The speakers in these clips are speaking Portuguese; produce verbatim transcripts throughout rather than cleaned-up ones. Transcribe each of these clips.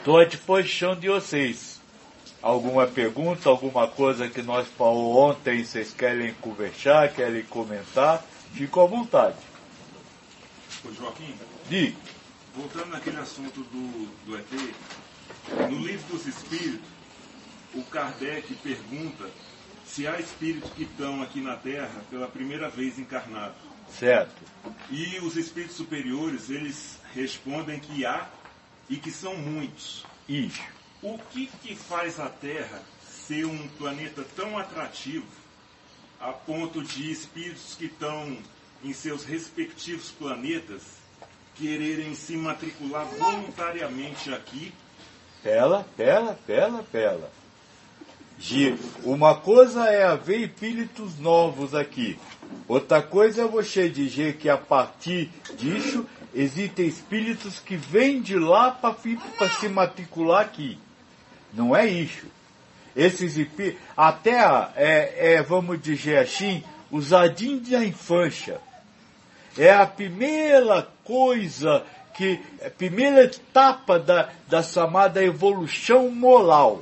Estou à disposição de vocês. Alguma pergunta, alguma coisa que nós falamos ontem, vocês querem conversar, querem comentar, fiquem à vontade. Ô Joaquim, Diga. Voltando naquele assunto do, do E T, no Livro dos Espíritos, o Kardec pergunta se há espíritos que estão aqui na Terra pela primeira vez encarnados. Certo. E os espíritos superiores, eles respondem que há e que são muitos. Isso. O que, que faz a Terra ser um planeta tão atrativo a ponto de espíritos que estão em seus respectivos planetas quererem se matricular voluntariamente aqui? Pela, pela, pela, pela. Uma coisa é haver espíritos novos aqui. Outra coisa é você dizer que a partir disso existem espíritos que vêm de lá para se matricular aqui. Não é isso. Esses espíritos, a Terra é, é, vamos dizer assim, o jardim da infância. É a primeira coisa, que, a primeira etapa da, da chamada evolução moral.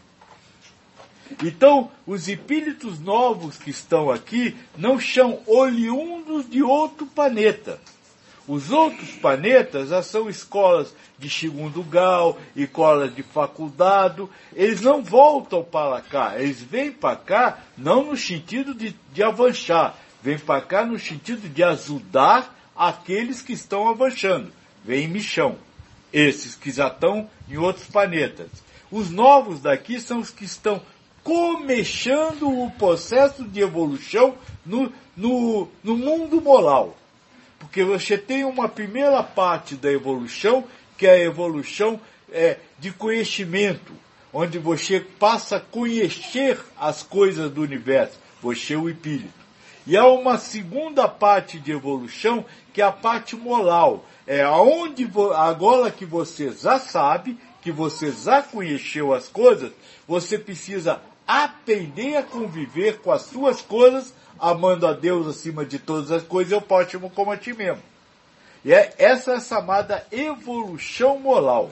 Então, os espíritos novos que estão aqui não são oriundos de outro planeta. Os outros planetas já são escolas de segundo grau, escolas de faculdade, eles não voltam para cá, eles vêm para cá não no sentido de, de avançar, vêm para cá no sentido de ajudar aqueles que estão avançando, vêm em missão, esses que já estão em outros planetas. Os novos daqui são os que estão começando o processo de evolução no, no, no mundo moral. Porque você tem uma primeira parte da evolução, que é a evolução é, de conhecimento, onde você passa a conhecer as coisas do universo, você é o espírito. E há uma segunda parte de evolução, que é a parte moral, é aonde agora que você já sabe, que você já conheceu as coisas, você precisa aprender a conviver com as suas coisas, amando a Deus acima de todas as coisas, e o próximo como a ti mesmo. E é essa é a chamada evolução moral.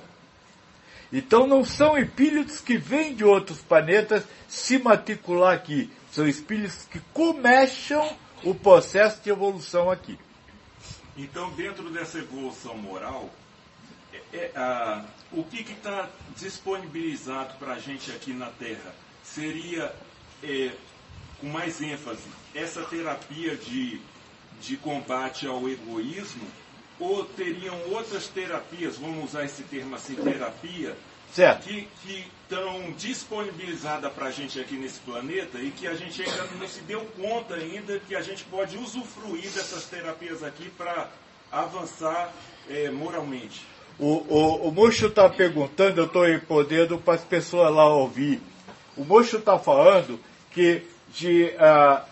Então não são espíritos que vêm de outros planetas se matricular aqui. São espíritos que começam o processo de evolução aqui. Então, dentro dessa evolução moral, é, é, a, o que está disponibilizado para a gente aqui na Terra seria, é, com mais ênfase, essa terapia de, de combate ao egoísmo, ou teriam outras terapias, vamos usar esse termo assim, terapia, certo, que estão disponibilizadas para a gente aqui nesse planeta e que a gente ainda não se deu conta ainda que a gente pode usufruir dessas terapias aqui para avançar é, moralmente? O, o, o moço está perguntando, eu estou respondendo para as pessoas lá ouvir. O moço está falando que de, uh,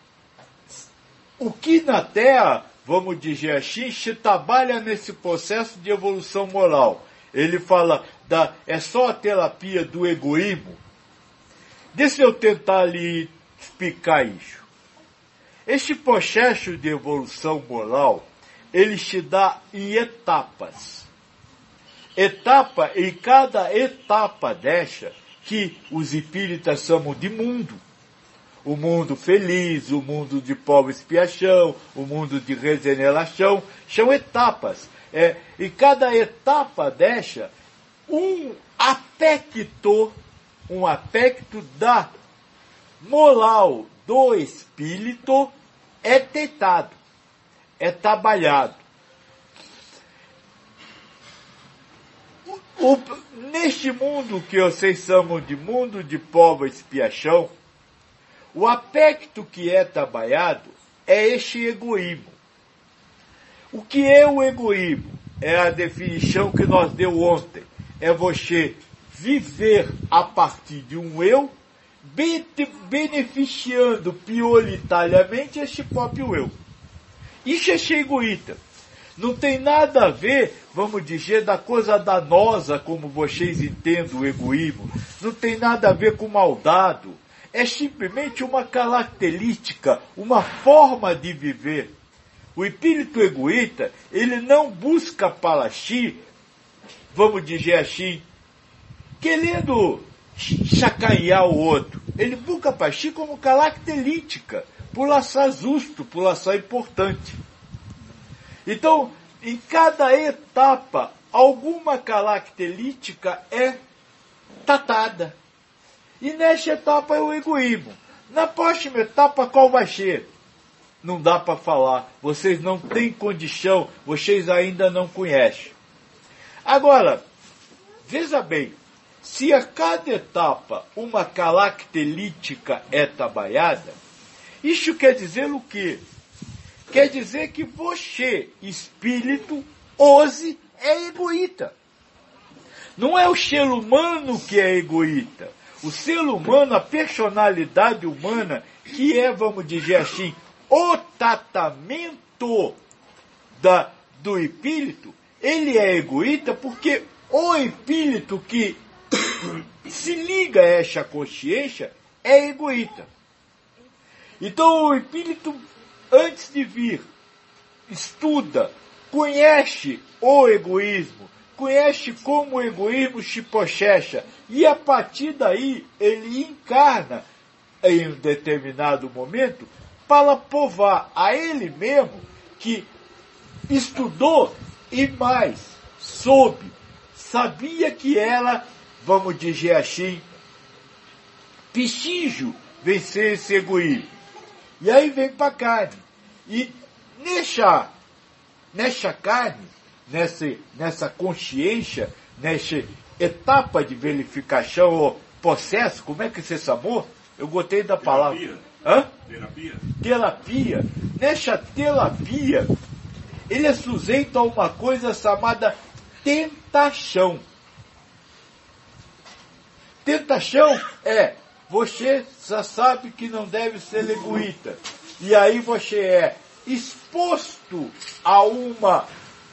o que na Terra, vamos dizer assim, se trabalha nesse processo de evolução moral. Ele fala, da, é só a terapia do egoísmo. Deixa eu tentar lhe explicar isso. Este processo de evolução moral, ele se dá em etapas. Etapa, em cada etapa dessa, que os espíritas chamam de mundo. O mundo feliz, o mundo de pobre expiação, o mundo de regeneração, são etapas. É, e cada etapa dessa, um aspecto, um aspecto da moral do espírito é tentado, é trabalhado. O, neste mundo que vocês chamam de mundo de pobre expiação, o aspecto que é trabalhado é este egoísmo. O que é o egoísmo? É a definição que nós deu ontem. É você viver a partir de um eu, beneficiando prioritariamente este próprio eu. Isso é ser egoísta. Não tem nada a ver, vamos dizer, da coisa danosa, como vocês entendem o egoísmo. Não tem nada a ver com maldade. É simplesmente uma característica, uma forma de viver. O espírito egoísta, ele não busca para si, vamos dizer assim, querendo chacanhar o outro. Ele busca Paxi como característica, população justo, população importante. Então, em cada etapa, alguma característica é tratada. E nesta etapa é o egoísmo. Na próxima etapa, qual vai ser? Não dá para falar. Vocês não têm condição, vocês ainda não conhecem. Agora, veja bem, se a cada etapa uma característica é trabalhada, isso quer dizer o quê? Quer dizer que você, espírito, hoje, é egoísta. Não é o ser humano que é egoísta. O ser humano, a personalidade humana, que é, vamos dizer assim, o tratamento da, do espírito, ele é egoísta porque o espírito que se liga a essa consciência é egoísta. Então o espírito, antes de vir, estuda, conhece o egoísmo, conhece como o egoísmo se processa, e a partir daí ele encarna em um determinado momento para provar a ele mesmo que estudou e mais, soube, sabia que ela, vamos dizer assim, preciso vencer esse egoísmo. E aí vem para a carne. E nessa, nessa carne, nessa, nessa consciência, nessa etapa de verificação ou processo, como é que você chamou? Eu gostei da palavra. Terapia. Hã? Terapia. Terapia. Nessa terapia, ele é sujeito a uma coisa chamada tentação. Tentação é, você já sabe que não deve ser egoísta. E aí você é exposto a uma,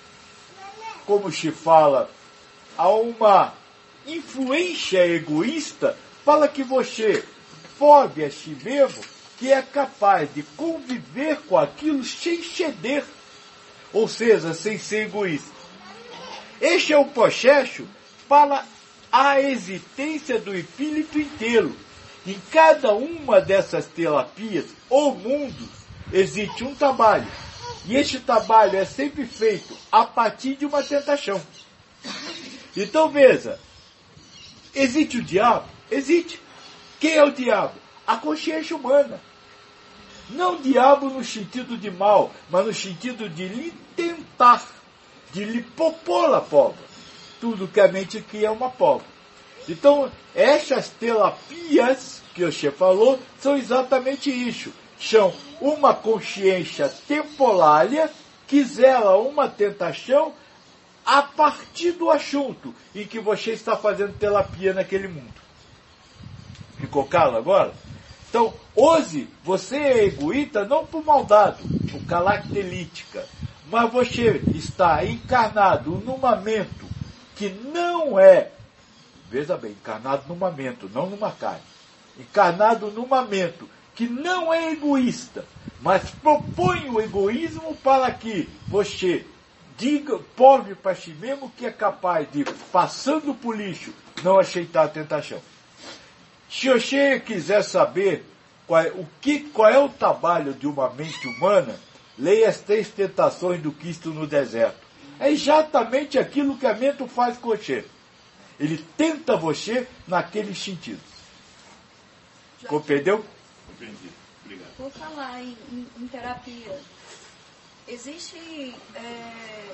como se fala, a uma influência egoísta para que você prove a si mesmo que é capaz de conviver com aquilo sem ceder, ou seja, sem ser egoísta. Este é o processo para a existência do espírito inteiro. Em cada uma dessas terapias ou mundos existe um trabalho. E este trabalho é sempre feito a partir de uma tentação. Então veja, existe o diabo? Existe. Quem é o diabo? A consciência humana. Não o diabo no sentido de mal, mas no sentido de lhe tentar, de lhe propor a prova. Tudo que a mente cria é uma prova. Então, essas terapias que você falou são exatamente isso. São uma consciência temporária que zela uma tentação a partir do assunto em que você está fazendo terapia naquele mundo. Ficou claro agora? Então, hoje, você é egoísta não por maldade, por característica, mas você está encarnado num momento que não é, veja bem, encarnado num momento, não numa carne, encarnado num momento que não é egoísta, mas propõe o egoísmo para que você diga, prove para si mesmo que é capaz de, passando por lixo, não aceitar a tentação. Se você quiser saber qual é, o que, qual é o trabalho de uma mente humana, leia as três tentações do Cristo no deserto. É exatamente aquilo que a mente faz com você. Ele tenta você naquele sentido. Compreendeu? Compreendi. Obrigado. Vou falar em, em, em terapia. Existe... É...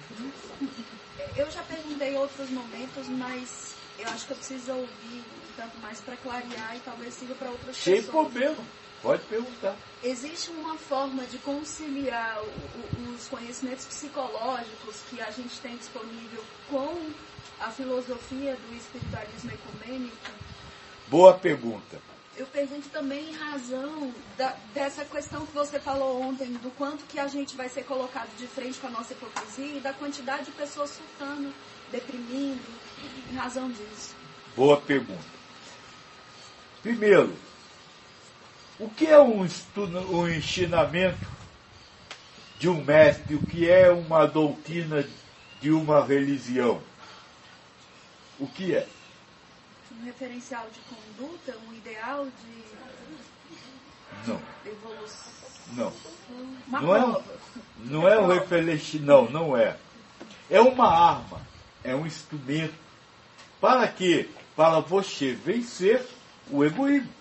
Eu já perguntei em outros momentos, mas eu acho que eu preciso ouvir um tanto mais para clarear e talvez sirva para outras Sem pessoas. Sem problema. Pode perguntar. Existe uma forma de conciliar o, o, os conhecimentos psicológicos que a gente tem disponível com a filosofia do espiritualismo ecumênico? Boa pergunta. Eu pergunto também em razão da, dessa questão que você falou ontem, do quanto que a gente vai ser colocado de frente com a nossa hipocrisia e da quantidade de pessoas surtando, deprimindo, em razão disso. Boa pergunta. Primeiro, o que é um, estudo, um ensinamento de um mestre? O que é uma doutrina de uma religião? O que é? um referencial de conduta, um ideal de Não, evolução? não. Uma Não é, um, prova. não é um referente, não, não é. É uma arma, é um instrumento. Para quê? Para você vencer o egoísmo.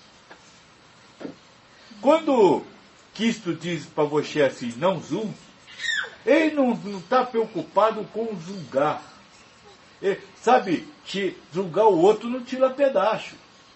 Quando Cristo diz para você assim, não julgue, ele não está preocupado com julgar. Ele, sabe, que julgar o outro não tira pedaço.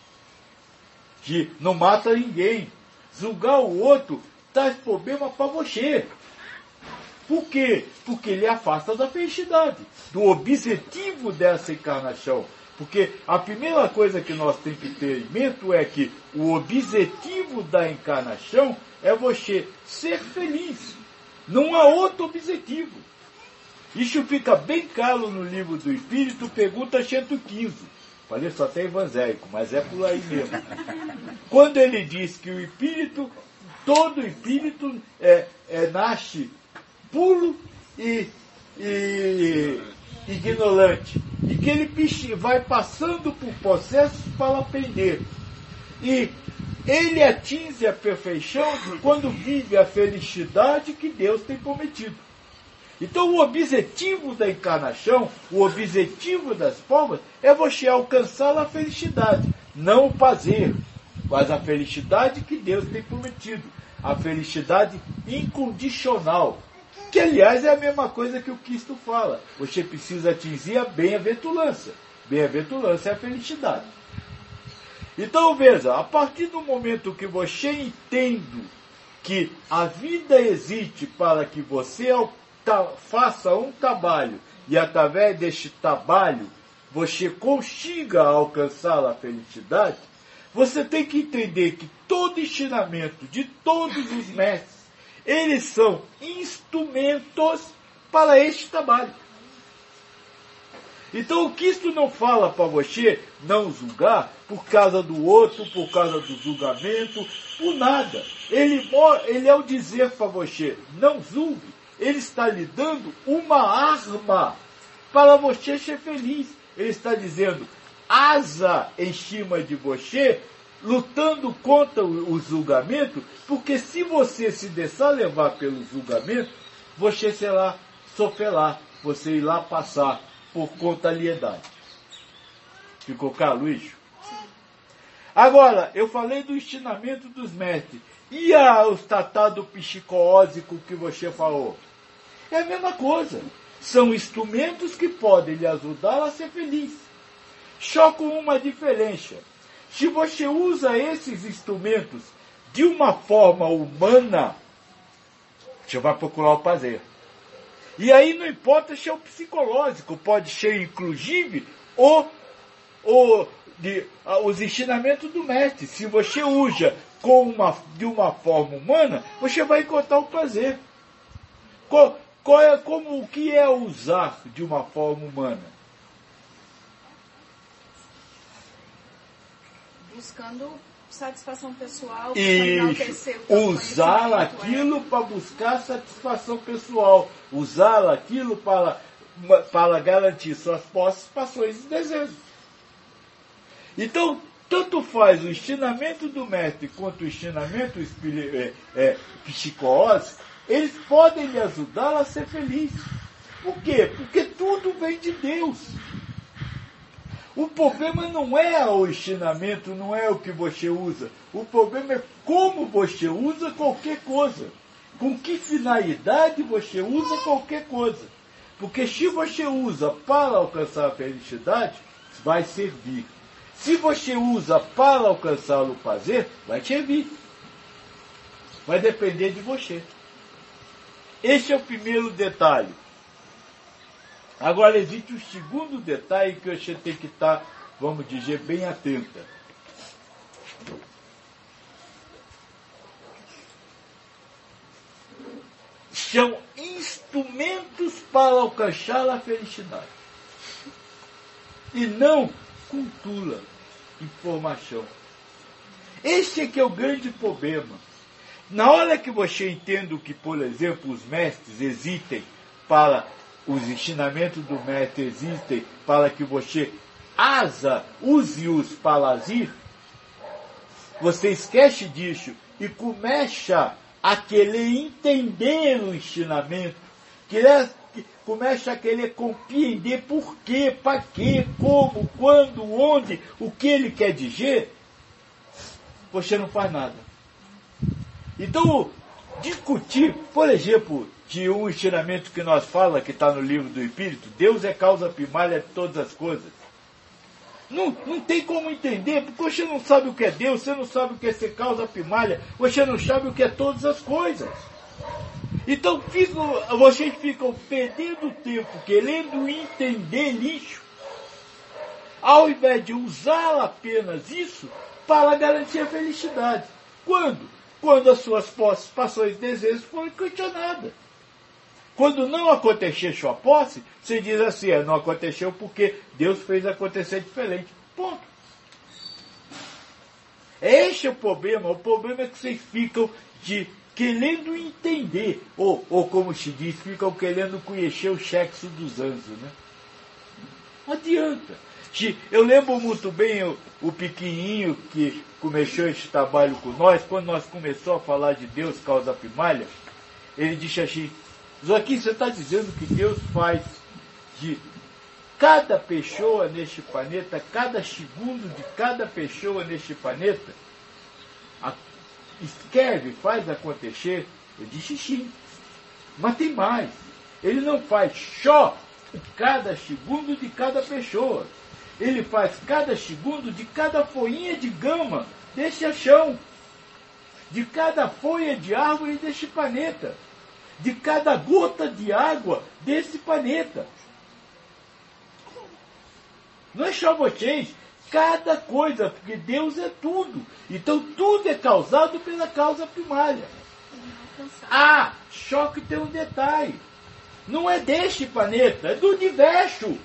Que não mata ninguém. Julgar o outro traz problema para você. Por quê? Porque ele afasta da felicidade, do objetivo dessa encarnação. Porque a primeira coisa que nós temos que ter em mente é que o objetivo da encarnação é você ser feliz. Não há outro objetivo. Isso fica bem claro no Livro do Espírito, pergunta cento e quinze. Falei só até evangélico, mas é por aí mesmo. Quando ele diz que o espírito, todo espírito é, é, nasce puro e, e ignorante. E que ele vai passando por processos para aprender. E ele atinge a perfeição quando vive a felicidade que Deus tem prometido. Então o objetivo da encarnação, o objetivo das provas, é você alcançar a felicidade, não o prazer, mas a felicidade que Deus tem prometido, a felicidade incondicional, que aliás é a mesma coisa que o Cristo fala, você precisa atingir a bem-aventurança, bem-aventurança é a felicidade. Então veja, a partir do momento que você entende que a vida existe para que você alcance, faça um trabalho e através deste trabalho você consiga alcançar a felicidade, você tem que entender que todo ensinamento de todos os mestres, eles são instrumentos para este trabalho. Então o Cristo não fala para você não julgar por causa do outro, por causa do julgamento, por nada. Ele, ele ao dizer para você não julgue, ele está lhe dando uma arma para você ser feliz. Ele está dizendo, asa em cima de você, lutando contra o julgamento, porque se você se deixar levar pelo julgamento, você será, sofrerá, você irá passar por contrariedade. Ficou claro, Luiz? Agora, eu falei do ensinamento dos mestres. E a, o tratado psicósico que você falou? É a mesma coisa. São instrumentos que podem lhe ajudar a ser feliz. Só com uma diferença. Se você usa esses instrumentos de uma forma humana, você vai procurar o prazer. E aí não importa se é o psicológico, pode ser inclusive o, o, de, os ensinamentos do mestre. Se você usa com uma, de uma forma humana, você vai encontrar o prazer. Qual, qual é, como, o que é usar de uma forma humana? Buscando satisfação pessoal, e usar aquilo para buscar satisfação pessoal, usar aquilo para, para garantir suas posses, passões e desejos. Então, tanto faz o ensinamento do mestre quanto o ensinamento é, é, psicótico, eles podem lhe ajudar a ser feliz. Por quê? Porque tudo vem de Deus. O problema não é o ensinamento, não é o que você usa. O problema é como você usa qualquer coisa. Com que finalidade você usa qualquer coisa. Porque se você usa para alcançar a felicidade, vai servir. Se você usa para alcançar o prazer, vai servir. Vai depender de você. Esse é o primeiro detalhe. Agora existe o segundo detalhe que você tem que estar, vamos dizer, bem atenta. São instrumentos para alcançar a felicidade. E não cultura, informação. Esse é que é o grande problema. Na hora que você entende que, por exemplo, os mestres existem para... Os ensinamentos do mestre existem para que você asa, use-os para lazer, você esquece disso e começa a querer entender o ensinamento, querer, começa a querer compreender por quê, para quê, como, quando, onde, o que ele quer dizer, você não faz nada. Então, discutir, por exemplo, de um ensinamento que nós falamos, que está no livro do Espírito, Deus é causa primária de todas as coisas. Não, não tem como entender, porque você não sabe o que é Deus, você não sabe o que é ser causa primária, você não sabe o que é todas as coisas. Então ficam, vocês ficam perdendo tempo querendo entender isso, ao invés de usar apenas isso para garantir a felicidade. Quando? Quando as suas passões e desejos forem questionadas. Quando não acontecer sua posse, você diz assim, é, não aconteceu porque Deus fez acontecer diferente. Ponto. Este é o problema. O problema é que vocês ficam de, querendo entender, ou, ou como se diz, ficam querendo conhecer o sexo dos anjos. Né? Não adianta. Eu lembro muito bem o, o pequenininho que começou esse trabalho com nós, quando nós começamos a falar de Deus, causa primária, ele disse assim, Joaquim, você está dizendo que Deus faz de cada pessoa neste planeta, cada segundo de cada pessoa neste planeta, a, escreve, faz acontecer? Eu disse sim, mas tem mais. Ele não faz só cada segundo de cada pessoa. Ele faz cada segundo de cada folhinha de gama deste chão, de cada folha de árvore deste planeta, de cada gota de água desse planeta. Não é só vocês, cada coisa, porque Deus é tudo. Então tudo é causado pela causa primária. Ah, só que tem um detalhe. Não é deste planeta, é do universo.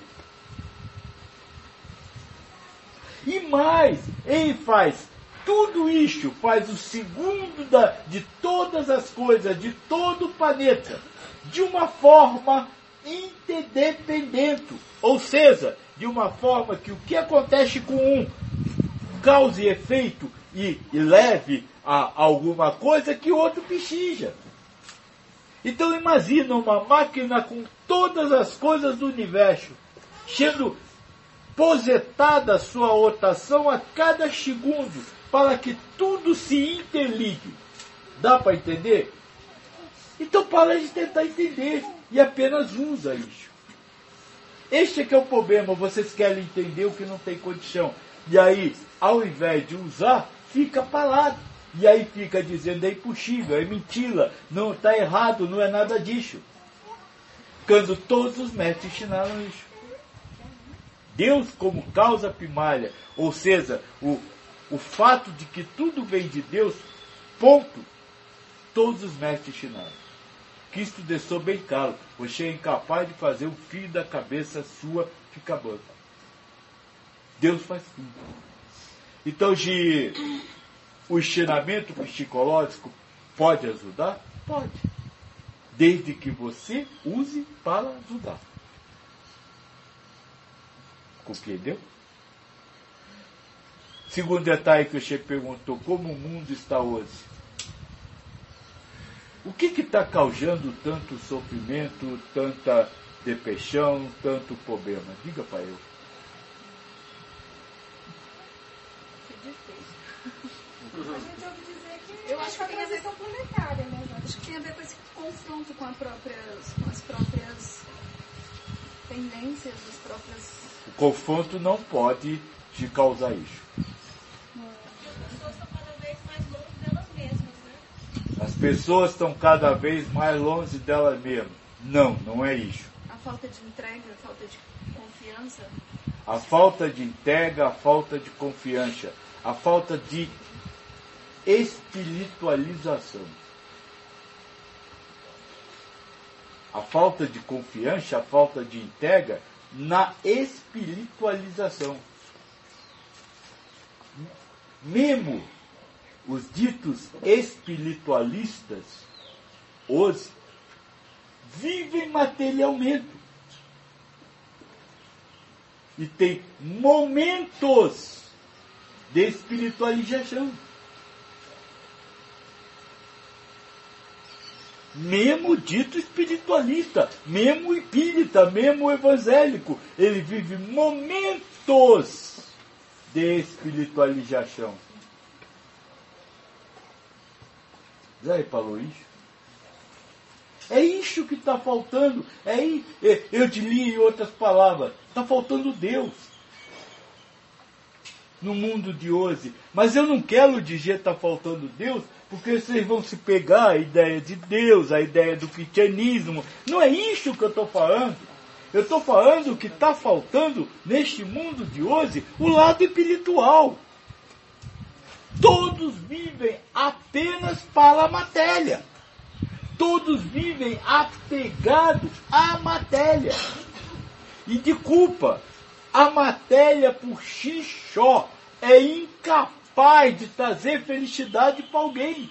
E mais, ele faz tudo isso, faz o segundo da, de todas as coisas, de todo o planeta, de uma forma interdependente. Ou seja, de uma forma que o que acontece com um cause efeito e, e leve a alguma coisa que o outro precisa. Então imagina uma máquina com todas as coisas do universo, sendo projetada a sua rotação a cada segundo, para que tudo se interligue. Dá para entender? Então para de tentar entender e apenas usa isso. Este é que é o problema, vocês querem entender o que não tem condição. E aí, ao invés de usar, fica parado. E aí fica dizendo, é impossível, é mentira, não está errado, não é nada disso. Quando todos os mestres ensinaram isso. Deus como causa primária, ou seja, o, o fato de que tudo vem de Deus, ponto, todos os mestres ensinaram. Cristo deixou bem claro, você é incapaz de fazer o fio da cabeça sua ficar branco. Deus faz tudo. Então, de, o ensinamento psicológico pode ajudar? Pode. Desde que você use para ajudar. Compreendeu? Segundo detalhe que você perguntou, como o mundo está hoje? O que está causando tanto sofrimento, tanta depressão, tanto problema? Diga para eu. Eu acho que tem a ver com a planetária, né? Acho que tem a ver com esse confronto com, a próprias, com as próprias tendências, as próprias... O confronto não pode te causar isso. As pessoas estão cada vez mais longe delas mesmas. Não, não é isso. A falta de entrega, a falta de confiança. A falta de entrega, a falta de confiança, a falta de espiritualização. A falta de confiança, a falta de entrega na espiritualização. Mesmo os ditos espiritualistas hoje vivem materialmente. e tem momentos de espiritualização. Mesmo dito espiritualista, mesmo espírita, mesmo evangélico, ele vive momentos de espiritualização. Já reparou isso? É isso que está faltando. É, eu te li em outras palavras. Está faltando Deus no mundo de hoje. Mas eu não quero dizer que está faltando Deus, porque vocês vão se pegar a ideia de Deus, a ideia do cristianismo. Não é isso que eu estou falando. Eu estou falando que está faltando neste mundo de hoje o lado espiritual. Todos vivem apenas para a matéria. Todos vivem apegados à matéria. E de culpa, a matéria por si só é incapaz de trazer felicidade para alguém.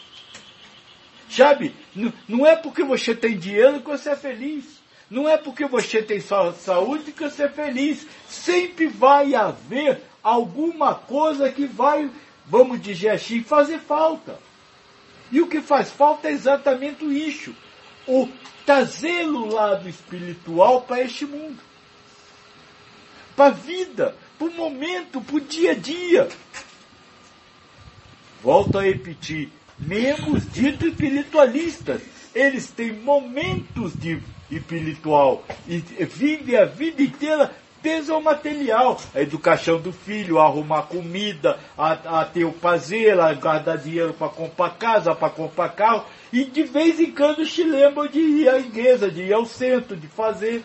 Sabe, não é porque você tem dinheiro que você é feliz. Não é porque você tem saúde que você é feliz. Sempre vai haver alguma coisa que vai, vamos dizer assim, fazer falta. E o que faz falta é exatamente isso. O trazer o lado espiritual para este mundo. Para a vida, para o momento, para o dia a dia. Volto a repetir. Mesmo os ditos espiritualistas, eles têm momentos de espiritual. E vivem a vida inteira desde o material, a educação do filho, a arrumar comida, a, a ter o prazer, a guardar dinheiro para comprar casa, para comprar carro, e de vez em quando se lembram de ir à igreja, de ir ao centro, de fazer.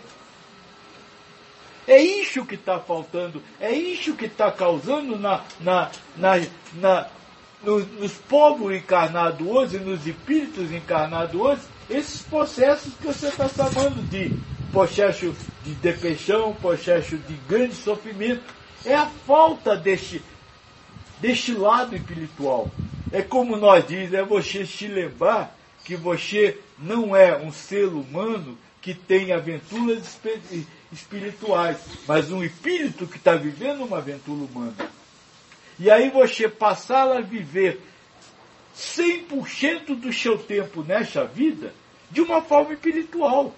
É isso que está faltando, é isso que está causando na, na, na, na, nos, nos povos encarnados hoje, nos espíritos encarnados hoje, esses processos que você está chamando de processo de depressão, processo de grande sofrimento. É a falta deste, deste lado espiritual. É como nós dizemos, é você se lembrar que você não é um ser humano que tem aventuras espirituais, mas um espírito que está vivendo uma aventura humana. E aí você passar a viver cem por cento do seu tempo nessa vida de uma forma espiritual.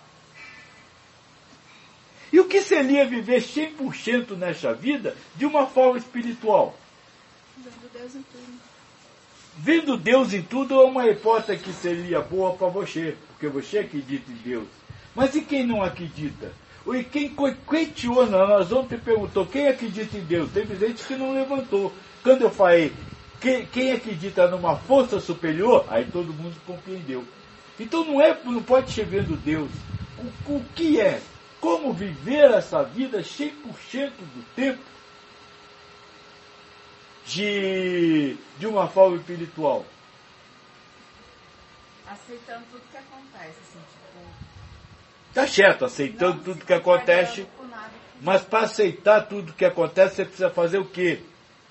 E o que seria viver cem por cento nessa vida de uma forma espiritual? Vendo Deus em tudo. Vendo Deus em tudo é uma hipótese que seria boa para você, porque você acredita em Deus. Mas e quem não acredita? E quem questiona, nós ontem perguntou, quem acredita em Deus? Teve gente que não levantou. Quando eu falei, quem, quem acredita numa força superior, aí todo mundo compreendeu. Então não, é, não pode ser vendo Deus. O, o que é? Como viver essa vida cem por cento do tempo de, de uma forma espiritual? Aceitando tudo que acontece, assim, tipo... Tá certo, aceitando não, tudo que acontece, mas para aceitar tudo que acontece, você precisa fazer o quê?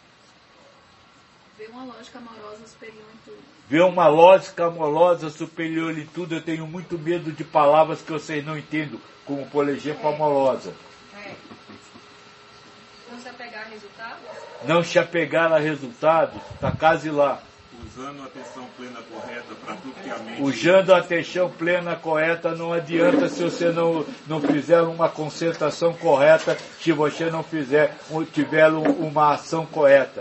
Ver uma lógica amorosa superior em tudo. Ver uma lógica amorosa superior em tudo. Eu tenho muito medo de palavras que vocês não entendem, como, por exemplo, é. amorosa. É. Não se apegar a resultados? Não se apegar a resultados, tá quase lá. Usando a atenção plena correta para tudo que a mente... Usando a atenção plena correta não adianta se você não, não fizer uma concentração correta, se você não fizer, tiver uma ação correta.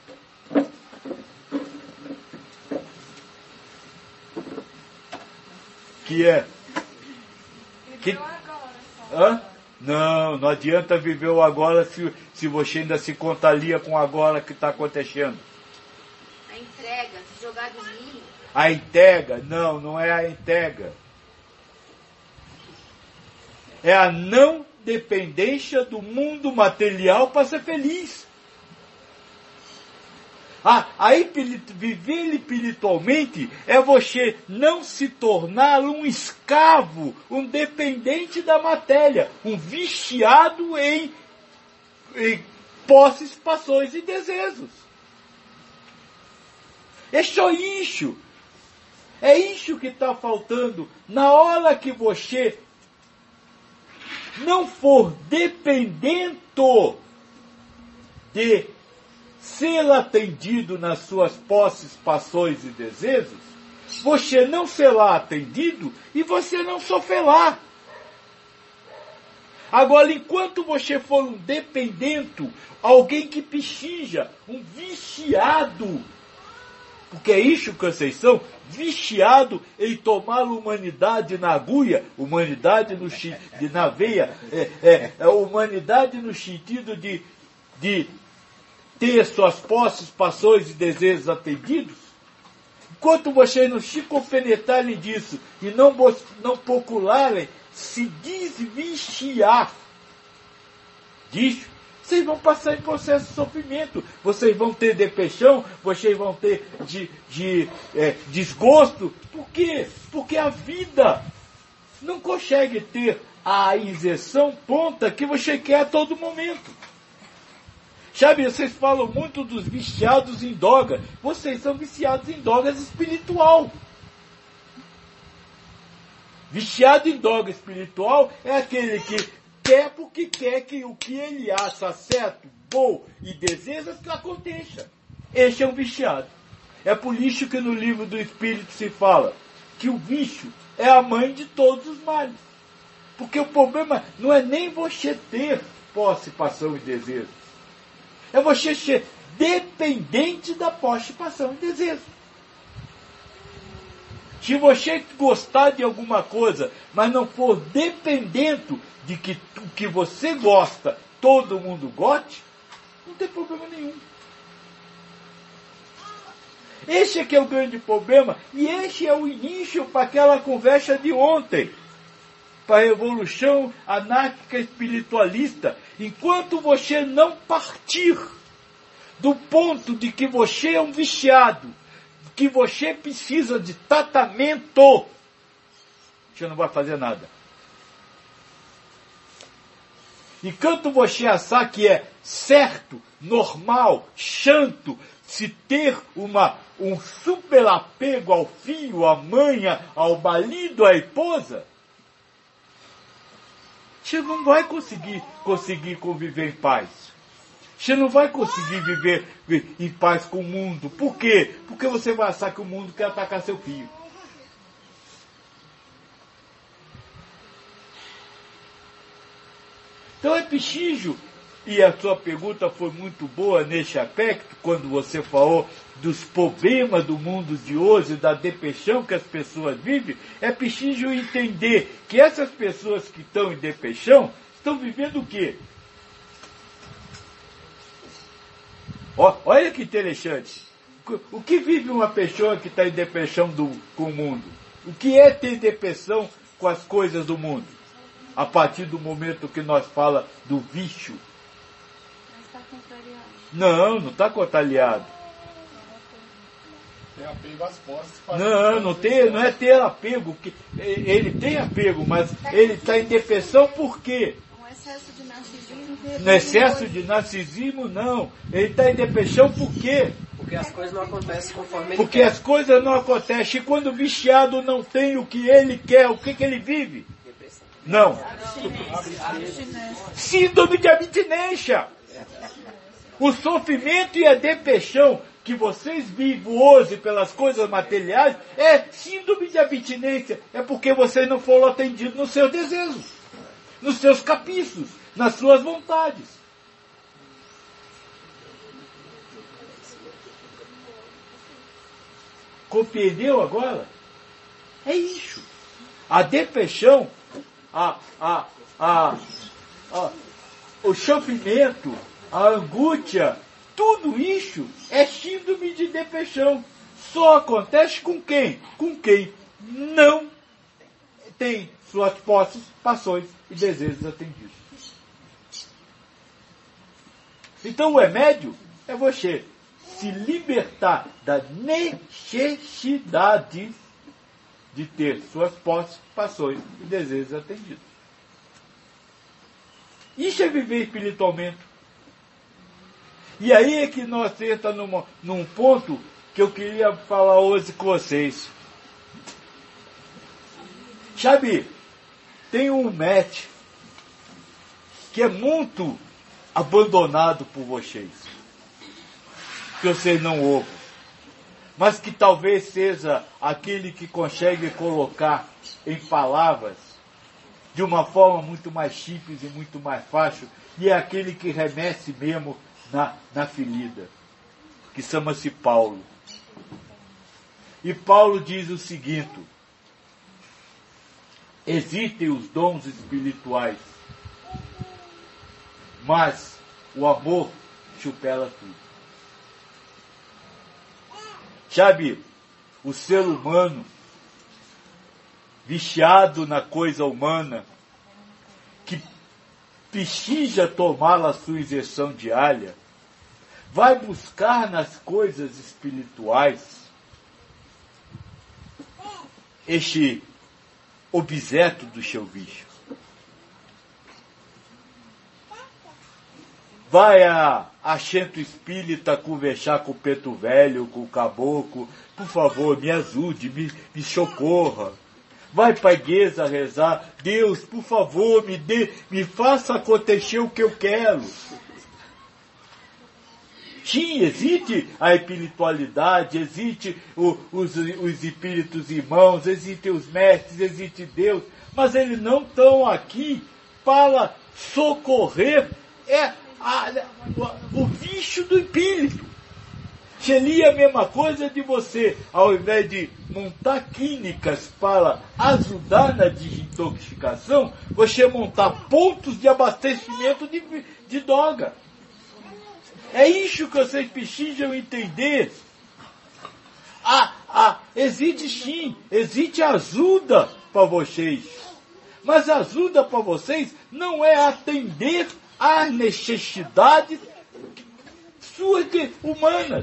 Que é? Que... Hã? Não, não adianta viver o agora se, se você ainda se contalia com o agora que está acontecendo. A entrega, jogar de mim. A entrega, não, não é a entrega. É a não dependência do mundo material para ser feliz. Ah, aí viver espiritualmente é você não se tornar um escravo, um dependente da matéria, um viciado em, em posses, passões e desejos. É só isso. É isso que está faltando. Na hora que você não for dependente de ser atendido nas suas posses, paixões e desejos, você não será atendido e você não sofrerá. Agora, enquanto você for um dependente, alguém que pechinja, um viciado, porque é isso que vocês são, viciado em tomar a humanidade na agulha, humanidade no, de, na veia, é, é, é humanidade no sentido de, de ter suas posses, paixões e desejos atendidos, enquanto vocês não se compenetrarem disso e não, não procularem se desviciar disso, vocês vão passar em processo de sofrimento, vocês vão ter depressão, vocês vão ter de, de, é, desgosto. Por quê? Porque a vida não consegue ter a isenção pronta que você quer a todo momento. Sabe, vocês falam muito dos viciados em droga. Vocês são viciados em drogas espiritual. Viciado em droga espiritual é aquele que quer porque quer que o que ele acha certo, bom e deseja que aconteça. Este é um viciado. É por isso que no livro do Espírito se fala que o vício é a mãe de todos os males. Porque o problema não é nem você ter posse, paixão e desejo. É você ser dependente da posse, paixão e desejo. Se você gostar de alguma coisa, mas não for dependente de que o que você gosta, todo mundo goste, não tem problema nenhum. Esse é que é o grande problema, e esse é o início para aquela conversa de ontem, para a revolução anárquica espiritualista. Enquanto você não partir do ponto de que você é um viciado, que você precisa de tratamento, você não vai fazer nada. Enquanto você achar que é certo, normal, santo, se ter uma, um super apego ao filho, à mãe, ao marido, à esposa, você não vai conseguir, conseguir conviver em paz. Você não vai conseguir viver em paz com o mundo. Por quê? Porque você vai achar que o mundo quer atacar seu filho. Então é preciso, e a sua pergunta foi muito boa nesse aspecto, quando você falou dos problemas do mundo de hoje, da depressão que as pessoas vivem, é preciso entender que essas pessoas que estão em depressão estão vivendo o quê? Olha que interessante. O que vive uma pessoa que está em depressão do, com o mundo? O que é ter depressão com as coisas do mundo? A partir do momento que nós fala do vício. Mas está contrariado. Não, não está contrariado. Tem apego às posses. Não, não, tem, não é ter apego. Ele tem apego, mas ele está em depressão por quê? Um excesso de narcisismo. No excesso de narcisismo, não. Ele está em depressão por quê? Porque as coisas não acontecem conforme ele Porque quer. as coisas não acontecem. E quando o viciado não tem o que ele quer, o que, que ele vive? Depressão. Não. Síndrome de abstinência. O sofrimento e a depressão que vocês vivem hoje pelas coisas materiais é síndrome de abstinência. É porque vocês não foram atendidos nos seus desejos, nos seus caprichos, nas suas vontades. Compreendeu agora? É isso. A depressão, a, a, a, a, o sofrimento, a angústia, tudo isso é síndrome de depressão. Só acontece com quem? Com quem não tem suas posses, paixões e desejos atendidos. Então o remédio é você se libertar da necessidade de ter suas posses, paixões e desejos atendidos. Isso é viver espiritualmente. E aí é que nós entramos numa, num ponto que eu queria falar hoje com vocês. Sabe, tem um match que é muito abandonado por vocês, que vocês não ouvem, mas que talvez seja aquele que consegue colocar em palavras de uma forma muito mais simples e muito mais fácil, e é aquele que remete mesmo na, na ferida, que chama-se Paulo. E Paulo diz o seguinte: existem os dons espirituais, mas o amor supera tudo. Sabe, o ser humano, viciado na coisa humana, que precisa tomar a sua injeção diária, vai buscar nas coisas espirituais este objeto do seu vício. Vai a, a centro espírita conversar com o preto velho, com o caboclo, por favor, me ajude, me, me socorra. Vai para a igreja rezar, Deus, por favor, me dê, me faça acontecer o que eu quero. Sim, existe a espiritualidade, existe o, os, os espíritos irmãos, existem os mestres, existe Deus, mas eles não estão aqui para socorrer é a, o, o vício do espírito. Seria a mesma coisa de você, ao invés de montar clínicas para ajudar na desintoxicação, você montar pontos de abastecimento de, de droga. É isso que vocês precisam entender. Ah, ah, existe sim, existe ajuda para vocês. Mas a ajuda para vocês não é atender às necessidades suas humanas.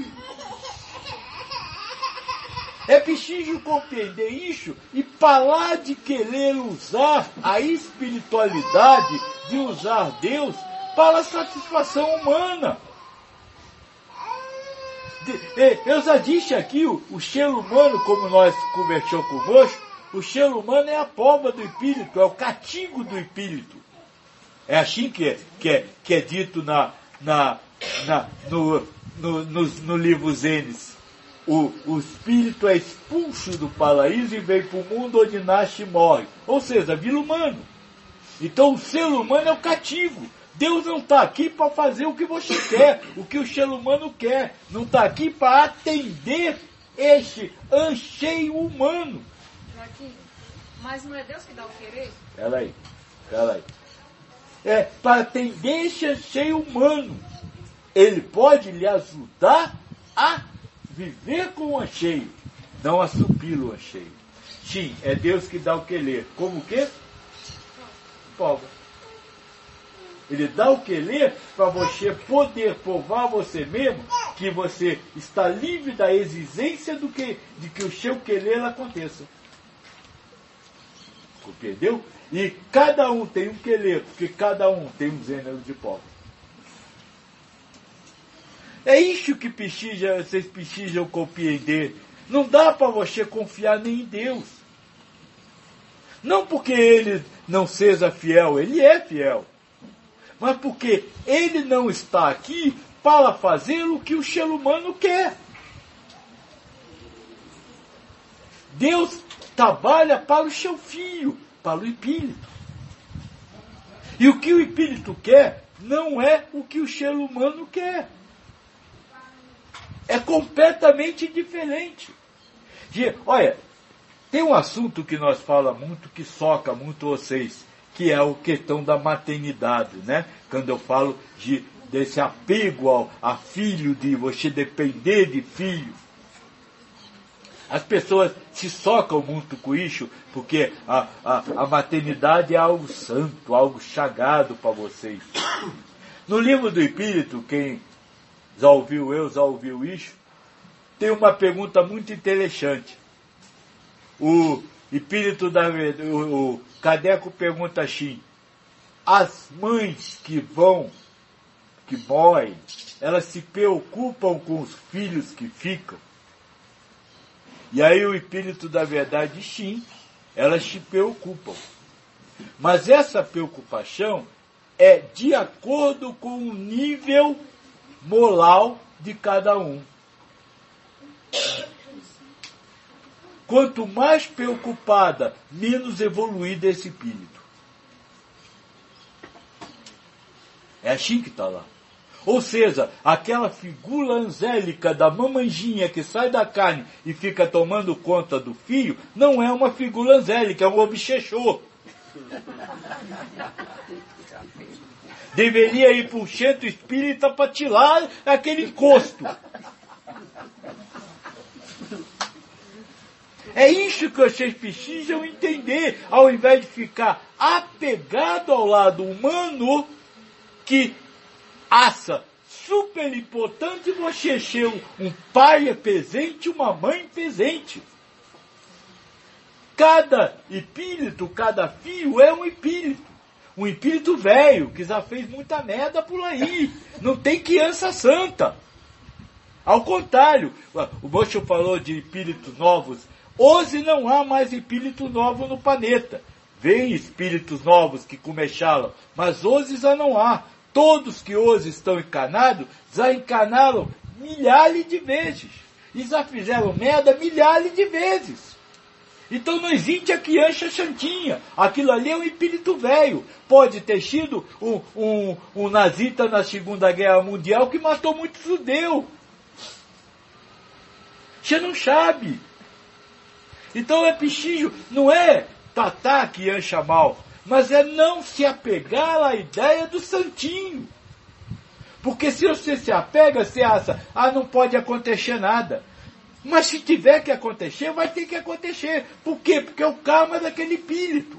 É preciso compreender isso e parar de querer usar a espiritualidade, de usar Deus para a satisfação humana. Eu já disse aqui, o, o ser humano, como nós conversamos convosco, o ser humano é a prova do espírito, é o castigo do espírito. É assim que é, que é, que é dito na, na, na, no, no, no, no livro Gênesis. O, o espírito é expulso do paraíso e vem para o mundo onde nasce e morre. Ou seja, vira humano. Então o ser humano é o cativo. Deus não está aqui para fazer o que você quer, o que o ser humano quer. Não está aqui para atender esse anseio humano. Joaquim, mas não é Deus que dá o querer? Peraí, peraí. É para atender esse anseio humano. Ele pode lhe ajudar a viver com o anseio, não a suprir o anseio. Sim, é Deus que dá o querer. Como o quê? Prova. Ele dá o querer para você poder provar você mesmo que você está livre da exigência do que, de que o seu querer aconteça. Compreendeu? E cada um tem um querer, porque cada um tem um gênero de pobre. É isso que precisa, vocês precisam compreender. Não dá para você confiar nem em Deus. Não porque ele não seja fiel, ele é fiel. Mas porque ele não está aqui para fazer o que o ser humano quer. Deus trabalha para o seu filho, para o espírito. E o que o espírito quer não é o que o ser humano quer. É completamente diferente. De, olha, tem um assunto que nós falamos muito, que soca muito vocês, que é a questão da maternidade, né? Quando eu falo de, desse apego ao, a filho, de você depender de filho. As pessoas se socam muito com isso, porque a, a, a maternidade é algo santo, algo sagrado para vocês. No livro do Espírito, quem já ouviu eu, já ouviu isso, tem uma pergunta muito interessante. O Espírito da o, o Kardec pergunta assim: as mães que vão, que morrem, elas se preocupam com os filhos que ficam? E aí o Espírito da Verdade diz sim, elas se preocupam. Mas essa preocupação é de acordo com o nível moral de cada um. Quanto mais preocupada, menos evoluída é esse espírito. É assim que está lá. Ou seja, aquela figura angélica da mamanjinha que sai da carne e fica tomando conta do fio, não é uma figura angélica, é um obchechô. Deveria ir para o centro espírita para tirar aquele encosto. É isso que vocês precisam entender, ao invés de ficar apegado ao lado humano, que acha super importante você ser um, um pai presente, uma mãe presente. Cada espírito, cada fio é um espírito. Um espírito velho, que já fez muita merda por aí. Não tem criança santa. Ao contrário, o Mocho falou de espíritos novos. Hoje não há mais espírito novo no planeta. Vem espíritos novos que começaram, mas hoje já não há. Todos que hoje estão encarnados, já encarnaram milhares de vezes. E já fizeram merda milhares de vezes. Então não existe a criança santinha. Aquilo ali é um espírito velho. Pode ter sido um, um, um nazista na Segunda Guerra Mundial que matou muitos judeus. Você não sabe. Então é preciso, não é tratar a criança mal, mas é não se apegar à ideia do santinho. Porque se você se apega, você acha, ah, não pode acontecer nada. Mas se tiver que acontecer, vai ter que acontecer. Por quê? Porque é o karma daquele espírito.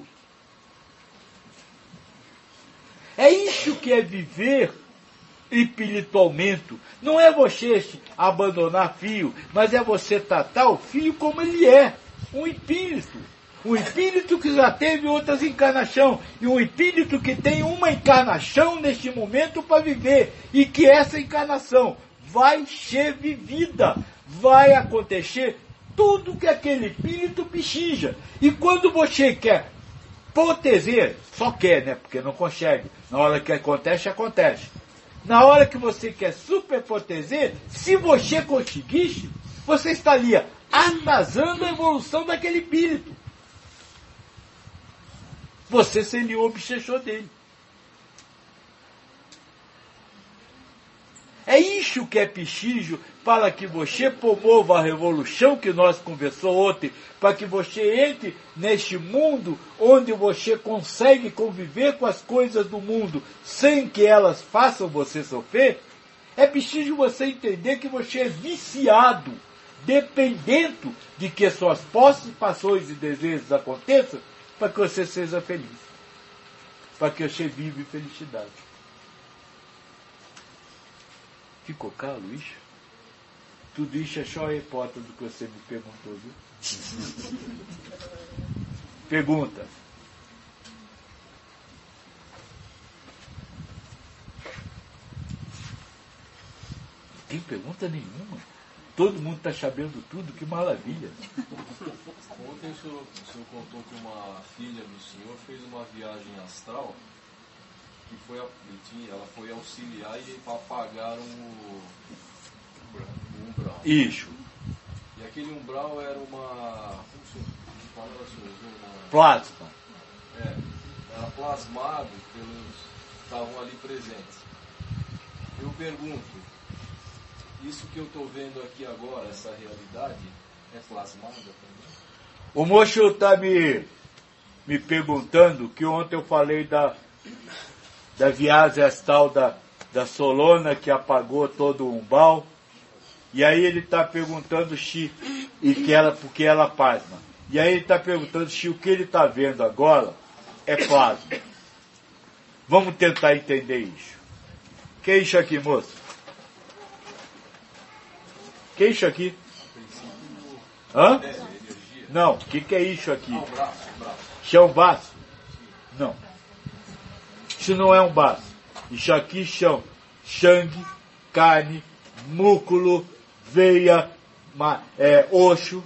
É isso que é viver espiritualmente. Não é você abandonar fio, mas é você tratar o fio como ele é. Um espírito. Um espírito que já teve outras encarnações. E um espírito que tem uma encarnação neste momento para viver. E que essa encarnação vai ser vivida. Vai acontecer tudo que aquele espírito precisa. E quando você quer proteger, só quer, né? Porque não consegue. Na hora que acontece, acontece. Na hora que você quer super proteger, se você conseguisse, você estaria atrasando a evolução daquele espírito. Você seria o obsessor dele. É isso que é preciso para que você promova a revolução que nós conversamos ontem, para que você entre neste mundo onde você consegue conviver com as coisas do mundo sem que elas façam você sofrer. É preciso você entender que você é viciado, dependendo de que suas posses, paixões e desejos aconteçam, para que você seja feliz, para que você viva em felicidade. Ficou claro isso? Tudo isso é só a hipótese do que você me perguntou, viu? Pergunta. Não tem pergunta nenhuma. Todo mundo está sabendo tudo, que maravilha. Ontem o senhor, o senhor contou que uma filha do senhor fez uma viagem astral que foi, ela foi auxiliar e apagaram o, o umbral. Isso. E aquele umbral era uma... Como o senhor falava, senhor? Uma, Plasma. É, era plasmado pelos que estavam ali presentes. Eu pergunto, isso que eu estou vendo aqui agora, essa realidade, é plasmada também? O moço está me, me perguntando que ontem eu falei da, da viagem astral da, da Solona que apagou todo o umbral. E aí ele está perguntando se, e que ela, porque ela pasma. E aí ele está perguntando se o que ele está vendo agora é plasma. Vamos tentar entender isso. O que é isso aqui, moço? O que é isso aqui? Hã? Não, o que, que é isso aqui? Isso é um baço? Não. Isso não é um baço. Isso aqui são sangue, carne, músculo, veia, ma, é, osso.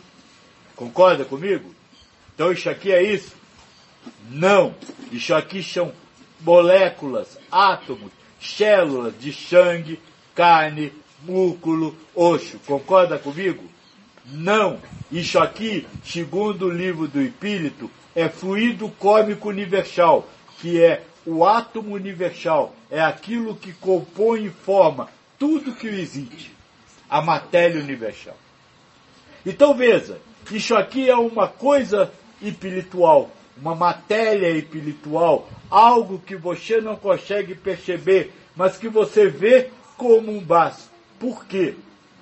Concorda comigo? Então isso aqui é isso? Não. Isso aqui são moléculas, átomos, células de sangue, carne, músculo, osso. Concorda comigo? Não. Isso aqui, segundo o livro do Espírito, é fluido cósmico universal, que é o átomo universal. É aquilo que compõe e forma tudo que existe. A matéria universal. Então veja, isso aqui é uma coisa espiritual, uma matéria espiritual, algo que você não consegue perceber, mas que você vê como um básico. Por quê?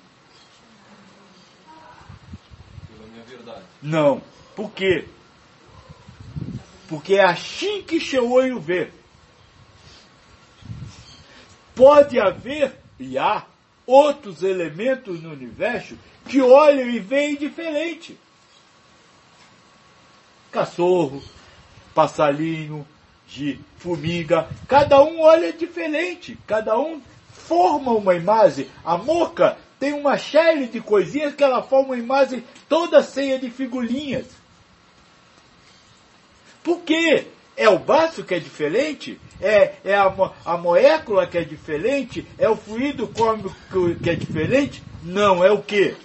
Pela minha verdade. Não. Por quê? Porque é assim que seu olho vê. Pode haver, e há, outros elementos no universo que olham e veem diferente. Cachorro, passarinho, de formiga, cada um olha diferente, cada um forma uma imagem. A moca tem uma série de coisinhas que ela forma uma imagem toda cheia de figurinhas. Por quê? É o básico que é diferente? É, é a, mo a molécula que é diferente? É o fluido cósmico que é diferente? Não, é o quê?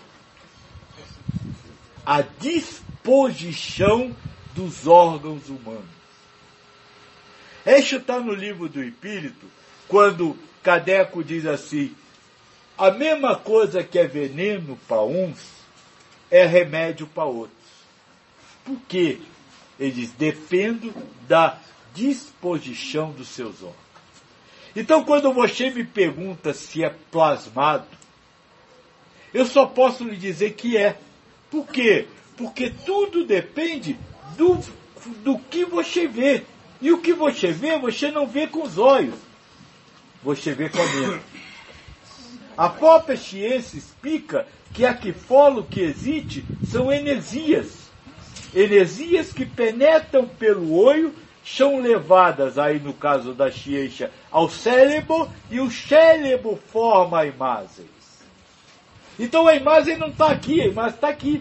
A disposição dos órgãos humanos. Isso está no livro do Espírito, quando Kardec diz assim, a mesma coisa que é veneno para uns, é remédio para outros. Por quê? Ele diz, depende da disposição dos seus órgãos. Então, quando você me pergunta se é plasmado, eu só posso lhe dizer que é. Por quê? Porque tudo depende do, do que você vê. E o que você vê, você não vê com os olhos. Você vê com a mente. A própria ciência explica que a que fala que existe são energias. Energias que penetram pelo olho, são levadas, aí no caso da ciência, ao cérebro, e o cérebro forma a imagem. Então a imagem não está aqui, a imagem está aqui.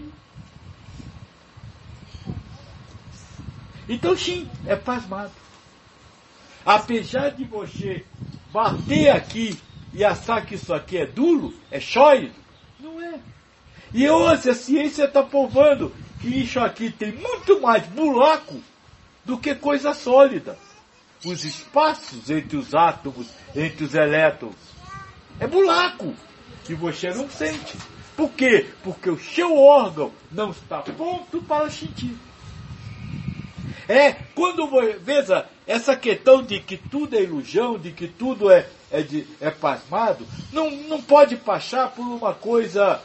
Então sim, é pasmado. Apesar de você bater aqui e achar que isso aqui é duro, é sólido, não é. E hoje a ciência está provando que isso aqui tem muito mais buraco do que coisa sólida. Os espaços entre os átomos, entre os elétrons, é buraco que você não sente. Por quê? Porque o seu órgão não está pronto para sentir. É, quando veja essa questão de que tudo é ilusão, de que tudo é, é, de, é pasmado, não, não pode passar por uma coisa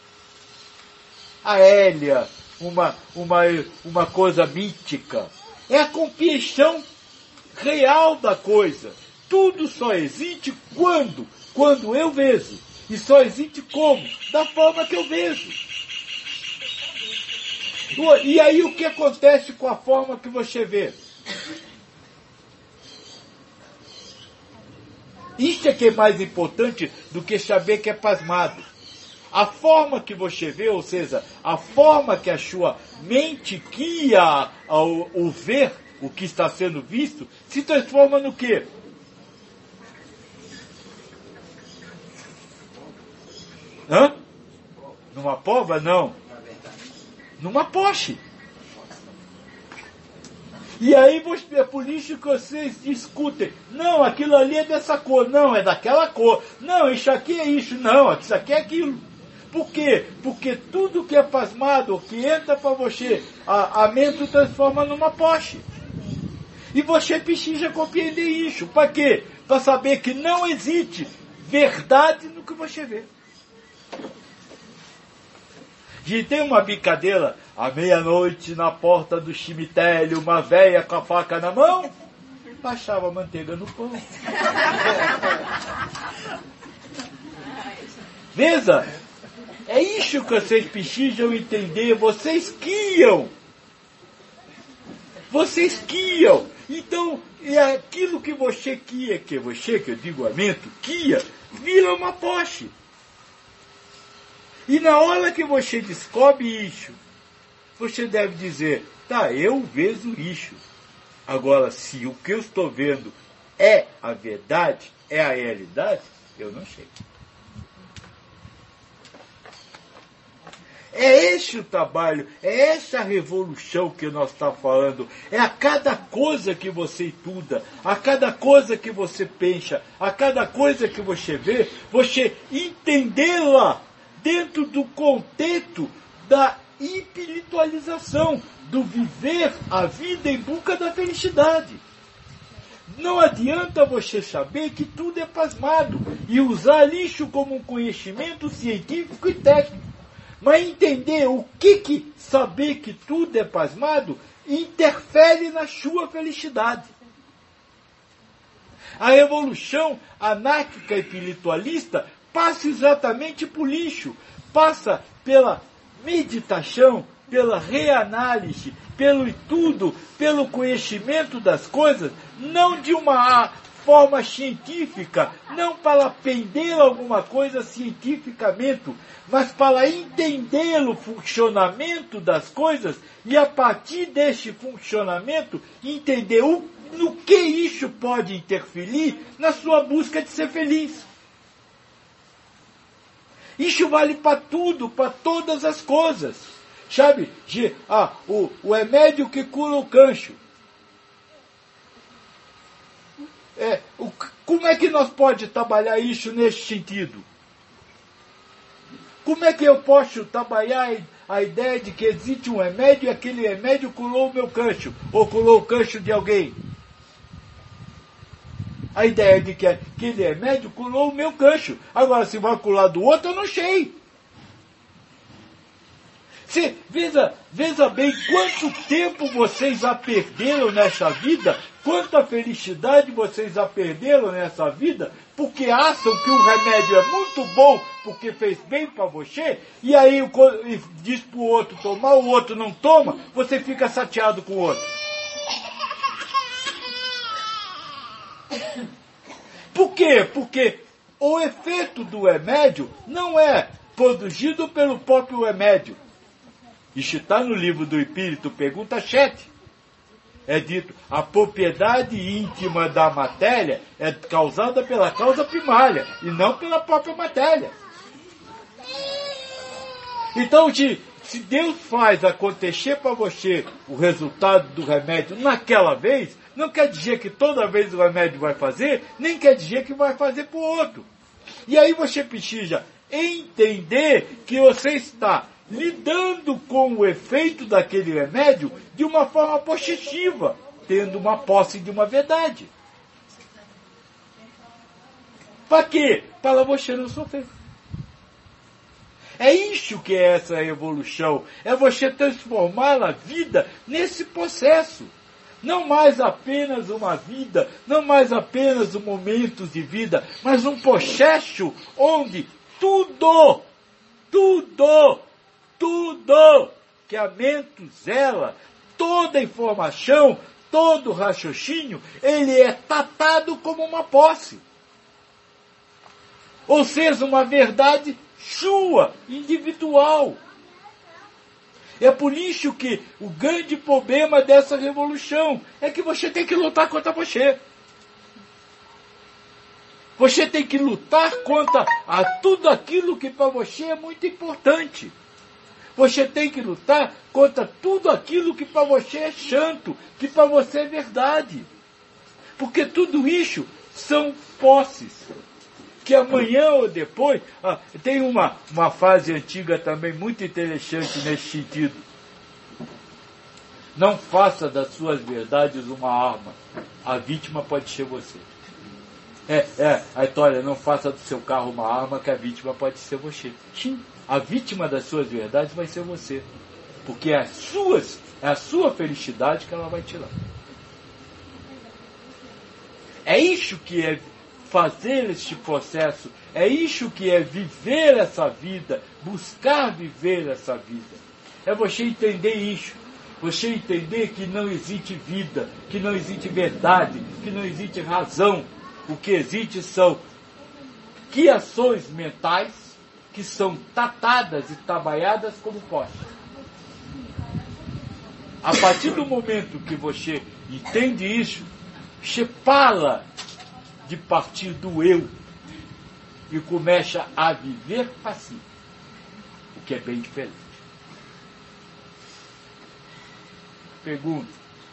aérea, uma, uma, uma coisa mítica. É a compreensão real da coisa. Tudo só existe quando? Quando eu vejo. E só existe como? Da forma que eu vejo. E aí o que acontece com a forma que você vê? Isso é que é mais importante do que saber que é pasmado. A forma que você vê, ou seja, a forma que a sua mente cria ao, ao ver o que está sendo visto, se transforma no quê? Hã? Numa pova? Não. Numa poste. E aí é por isso que vocês discutem. Não, aquilo ali é dessa cor. Não, é daquela cor. Não, isso aqui é isso. Não, isso aqui é aquilo. Por quê? Porque tudo que é pasmado, que entra para você, a, a mente transforma numa poste. E você precisa compreender isso. Para quê? Para saber que não existe verdade no que você vê. E tem uma brincadeira, à meia-noite, na porta do cemitério, uma véia com a faca na mão, baixava manteiga no pão. Veja, é isso que vocês precisam entender, vocês criam. Vocês criam. Então, é aquilo que você cria, que você, que eu digo a mente, cria, vira uma poste. E na hora que você descobre isso, você deve dizer, tá, eu vejo isso. Agora, se o que eu estou vendo é a verdade, é a realidade, eu não sei. É esse o trabalho, é essa a revolução que nós estamos falando. É a cada coisa que você estuda, a cada coisa que você pensa, a cada coisa que você vê, você entendê-la dentro do contexto da espiritualização, do viver a vida em busca da felicidade. Não adianta você saber que tudo é pasmado e usar isso como um conhecimento científico e técnico. Mas entender o que, que saber que tudo é pasmado interfere na sua felicidade. A revolução anárquica e espiritualista passa exatamente por lixo, passa pela meditação, pela reanálise, pelo estudo, pelo conhecimento das coisas, não de uma forma científica, não para aprender alguma coisa cientificamente, mas para entender o funcionamento das coisas e, a partir deste funcionamento, entender o, no que isso pode interferir na sua busca de ser feliz. Isso vale para tudo, para todas as coisas. Sabe, de, ah, o, o remédio que cura o cancho. É, o, como é que nós podemos trabalhar isso nesse sentido? Como é que eu posso trabalhar a ideia de que existe um remédio e aquele remédio curou o meu cancho, ou curou o cancho de alguém? A ideia de que aquele remédio curou o meu cancho. Agora, se vai curar do outro, eu não sei. Se, veja, veja bem quanto tempo vocês já perderam nessa vida, quanta felicidade vocês já perderam nessa vida, porque acham que o remédio é muito bom, porque fez bem para você, e aí e diz para o outro tomar, o outro não toma, você fica chateado com o outro. Por quê? Porque o efeito do remédio não é produzido pelo próprio remédio. Isso está no livro do Espírito, pergunta sete. É dito, a propriedade íntima da matéria é causada pela causa primária, e não pela própria matéria. Então, se, se Deus faz acontecer para você o resultado do remédio naquela vez, não quer dizer que toda vez o remédio vai fazer, nem quer dizer que vai fazer para o outro. E aí você precisa entender que você está lidando com o efeito daquele remédio de uma forma positiva, tendo uma posse de uma verdade. Para quê? Para você não sofrer. É isso que é essa evolução, é você transformar a vida nesse processo. Não mais apenas uma vida, não mais apenas um momento de vida, mas um processo onde tudo, tudo, tudo que a mente zela, toda informação, todo raciocínio, ele é tratado como uma posse. Ou seja, uma verdade sua, individual. É por isso que o grande problema dessa revolução é que você tem que lutar contra você. Você tem que lutar contra a tudo aquilo que para você é muito importante. Você tem que lutar contra tudo aquilo que para você é santo, que para você é verdade. Porque tudo isso são posses. Que amanhã ou depois... Ah, tem uma, uma fase antiga também muito interessante nesse sentido. Não faça das suas verdades uma arma. A vítima pode ser você. É, é, a história, não faça do seu carro uma arma, que a vítima pode ser você. Sim. A vítima das suas verdades vai ser você. Porque é, as suas, é a sua felicidade que ela vai tirar. É isso que é fazer este processo. É isso que é viver essa vida. Buscar viver essa vida. É você entender isso. Você entender que não existe vida, que não existe verdade, que não existe razão. O que existe são criações mentais que são tratadas e trabalhadas como posses. A partir do momento que você entende isso, você para de partir do eu e começa a viver para si, o que é bem diferente. Pergunta.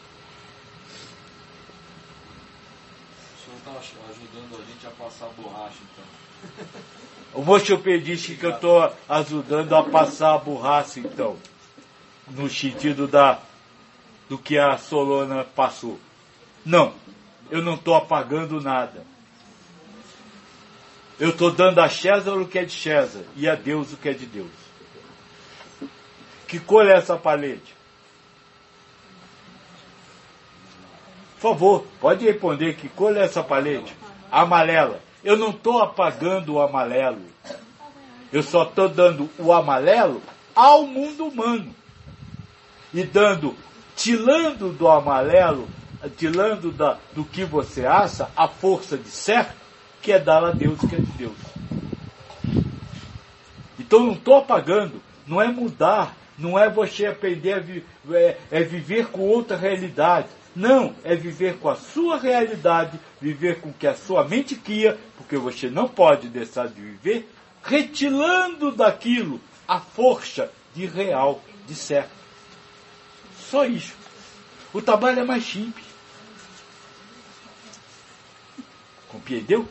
O senhor está ajudando a gente a passar a borracha, então. O moço disse que eu estou ajudando a passar a borracha, então, no sentido da, do que a Solona passou. Não, eu não estou apagando nada. Eu estou dando a César o que é de César e a Deus o que é de Deus. Que cor é essa palete? Por favor, pode responder que cor é essa palete? Amarela. Eu não estou apagando o amarelo. Eu só estou dando o amarelo ao mundo humano. E dando, tirando do amarelo, tirando da, do que você acha, a força de certo, que é dar a Deus o que é de Deus. Então não estou apagando, não é mudar, não é você aprender a vi, é, é viver com outra realidade. Não, é viver com a sua realidade, viver com o que a sua mente cria, porque você não pode deixar de viver, retirando daquilo a força de real, de certo. Só isso. O trabalho é mais simples. Compreendeu?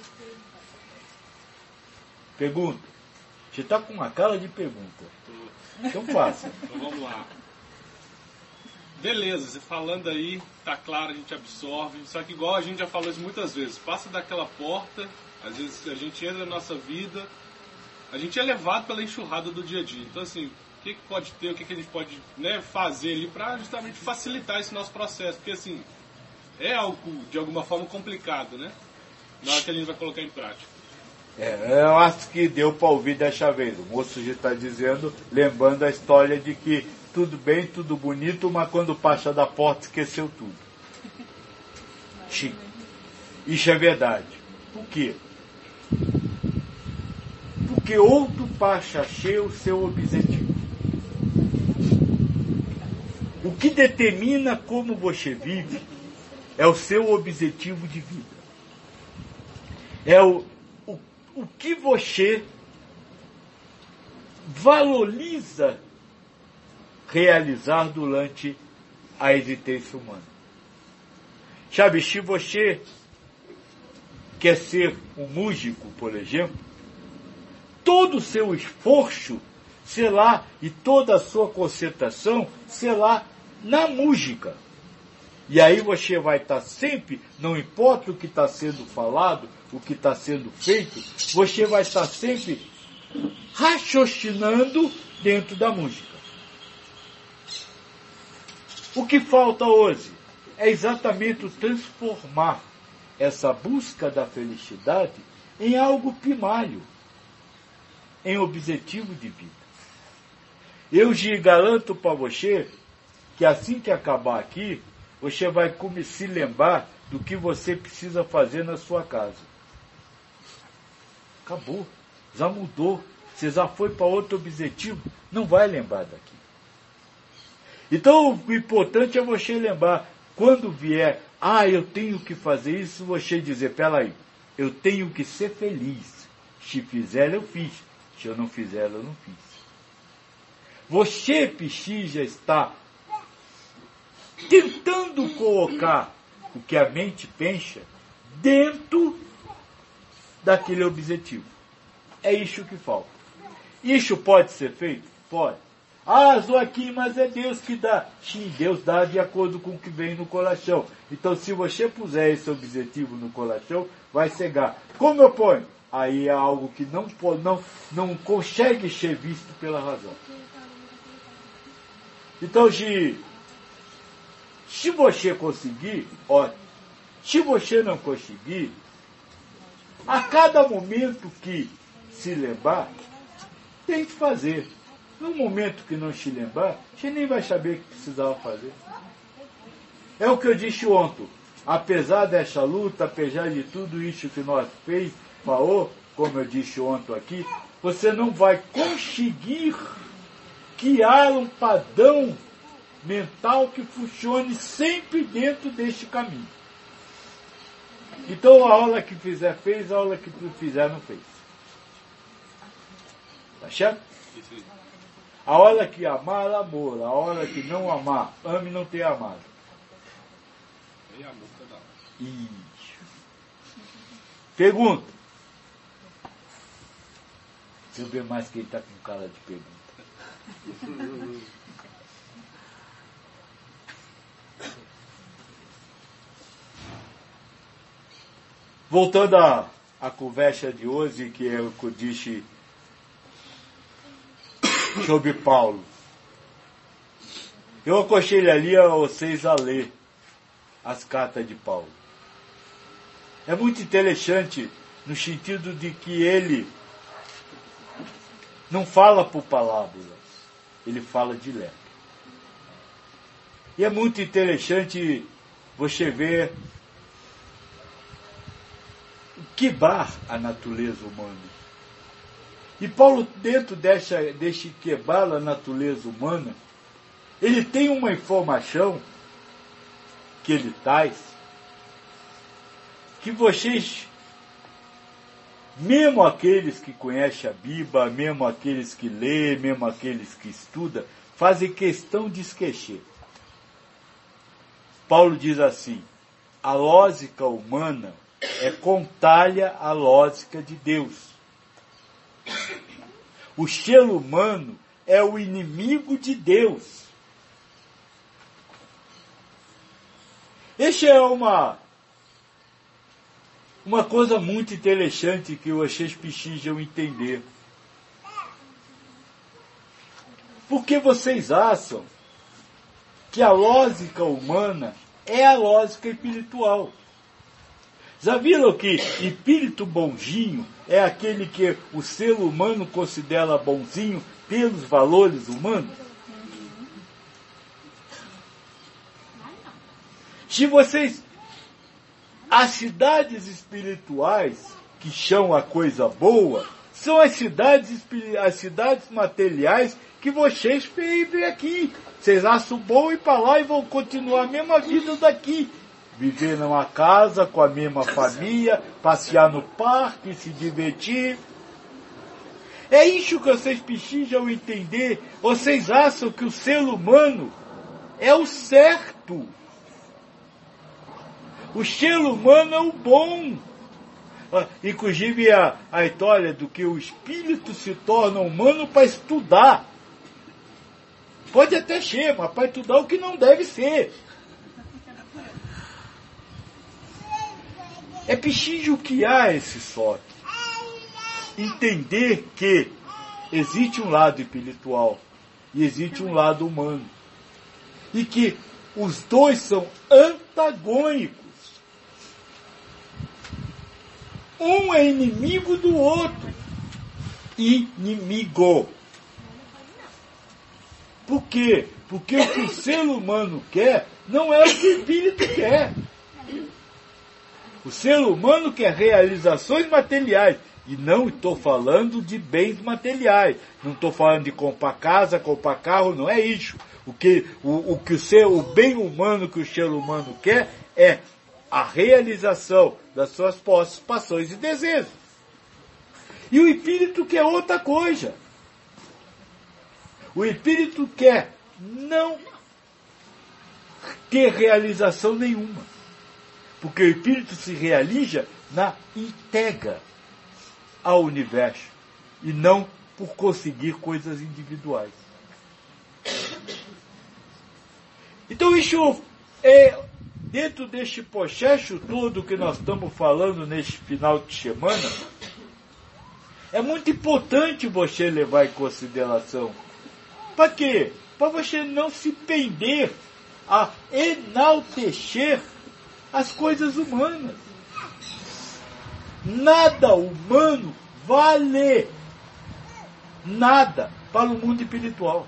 Pergunta. Você está com uma cara de pergunta. Então faça. Então vamos lá. Beleza, você falando aí, tá claro, a gente absorve, só que igual a gente já falou isso muitas vezes, passa daquela porta, às vezes a gente entra na nossa vida, a gente é levado pela enxurrada do dia a dia. Então assim, o que, que pode ter, o que, que a gente pode, né, fazer ali para justamente facilitar esse nosso processo, porque assim, é algo de alguma forma complicado, né? Na hora que a gente vai colocar em prática. É, eu acho que deu para ouvir dessa vez. O moço já está dizendo, lembrando a história de que tudo bem, tudo bonito, mas quando passa da porta esqueceu tudo. Sim. Isso é verdade. Por quê? Porque outro passa a ser o seu objetivo. O que determina como você vive é o seu objetivo de vida. É o, o, o que você valoriza realizar durante a existência humana. Sabe, se você quer ser um músico, por exemplo, todo o seu esforço, sei lá, e toda a sua concentração, sei lá, na música. E aí você vai estar sempre, não importa o que está sendo falado, o que está sendo feito, você vai estar sempre raciocinando dentro da música. O que falta hoje é exatamente o transformar essa busca da felicidade em algo primário, em objetivo de vida. Eu te garanto para você que assim que acabar aqui, você vai se lembrar do que você precisa fazer na sua casa. Acabou, já mudou, você já foi para outro objetivo, não vai lembrar daqui. Então, o importante é você lembrar, quando vier, ah, eu tenho que fazer isso, você dizer, peraí, eu tenho que ser feliz. Se fizer, eu fiz. Se eu não fizer, eu não fiz. Você precisa estar tentando colocar o que a mente pensa dentro daquele objetivo. É isso que falta. Isso pode ser feito? Pode. Ah, Joaquim, mas é Deus que dá. Sim, Deus dá de acordo com o que vem no coração. Então, se você puser esse objetivo no coração, vai cegar. Como eu ponho? Aí é algo que não, não, não consegue ser visto pela razão. Então, se, se você conseguir, ótimo. Se você não conseguir, a cada momento que se lembrar, tem que fazer. No momento que não se lembrar, você nem vai saber o que precisava fazer. É o que eu disse ontem. Apesar dessa luta, apesar de tudo isso que nós fez, falou, como eu disse ontem aqui, você não vai conseguir criar um padrão mental que funcione sempre dentro deste caminho. Então a aula que fizer fez, a aula que não fizer não fez. Tá certo? A hora que amar, amor. A hora que não amar, ame não ter amado. Isso. Pergunta. Deixa eu ver mais quem está com cara de pergunta. Voltando à, à conversa de hoje, que é o que eu disse sobre Paulo. Eu aconselharia a vocês a ler as cartas de Paulo. É muito interessante no sentido de que ele não fala por palavras, ele fala direto. E é muito interessante você ver quebrar a natureza humana. E Paulo, dentro dessa, deste quebrar a natureza humana, ele tem uma informação que ele traz, que vocês, mesmo aqueles que conhecem a Bíblia, mesmo aqueles que lêem, mesmo aqueles que estudam, fazem questão de esquecer. Paulo diz assim: a lógica humana é contrária à lógica de Deus. O ser humano é o inimigo de Deus. Essa é uma, uma coisa muito interessante que vocês precisam entender. Porque vocês acham que a lógica humana é a lógica espiritual. Já viram que espírito bonzinho é aquele que o ser humano considera bonzinho pelos valores humanos? Se vocês... As cidades espirituais, que são a coisa boa, são as cidades, as cidades materiais que vocês vivem aqui. Vocês acham bom ir para lá e vão continuar a mesma vida daqui. Viver numa casa com a mesma família, passear no parque, se divertir. É isso que vocês precisam entender. Vocês acham que o ser humano é o certo. O ser humano é o bom. Inclusive a, a história do que o espírito se torna humano para estudar. Pode até ser, mas para estudar o que não deve ser. É preciso que há esse sorte. Entender que existe um lado espiritual e existe um lado humano. E que os dois são antagônicos. Um é inimigo do outro. Inimigo. Por quê? Porque o que o ser humano quer não é o que o espírito quer. O ser humano quer realizações materiais. E não estou falando de bens materiais. Não estou falando de comprar casa, comprar carro, não é isso. O que o, o, que o, ser, o bem humano que o ser humano quer é a realização das suas posses, passões e desejos. E o espírito quer outra coisa. O espírito quer não ter realização nenhuma. Porque o espírito se realiza na integra ao universo e não por conseguir coisas individuais. Então isso é, dentro deste processo todo que nós estamos falando neste final de semana, é muito importante você levar em consideração. Para quê? Para você não se prender a enaltecer as coisas humanas. Nada humano vale nada para o mundo espiritual.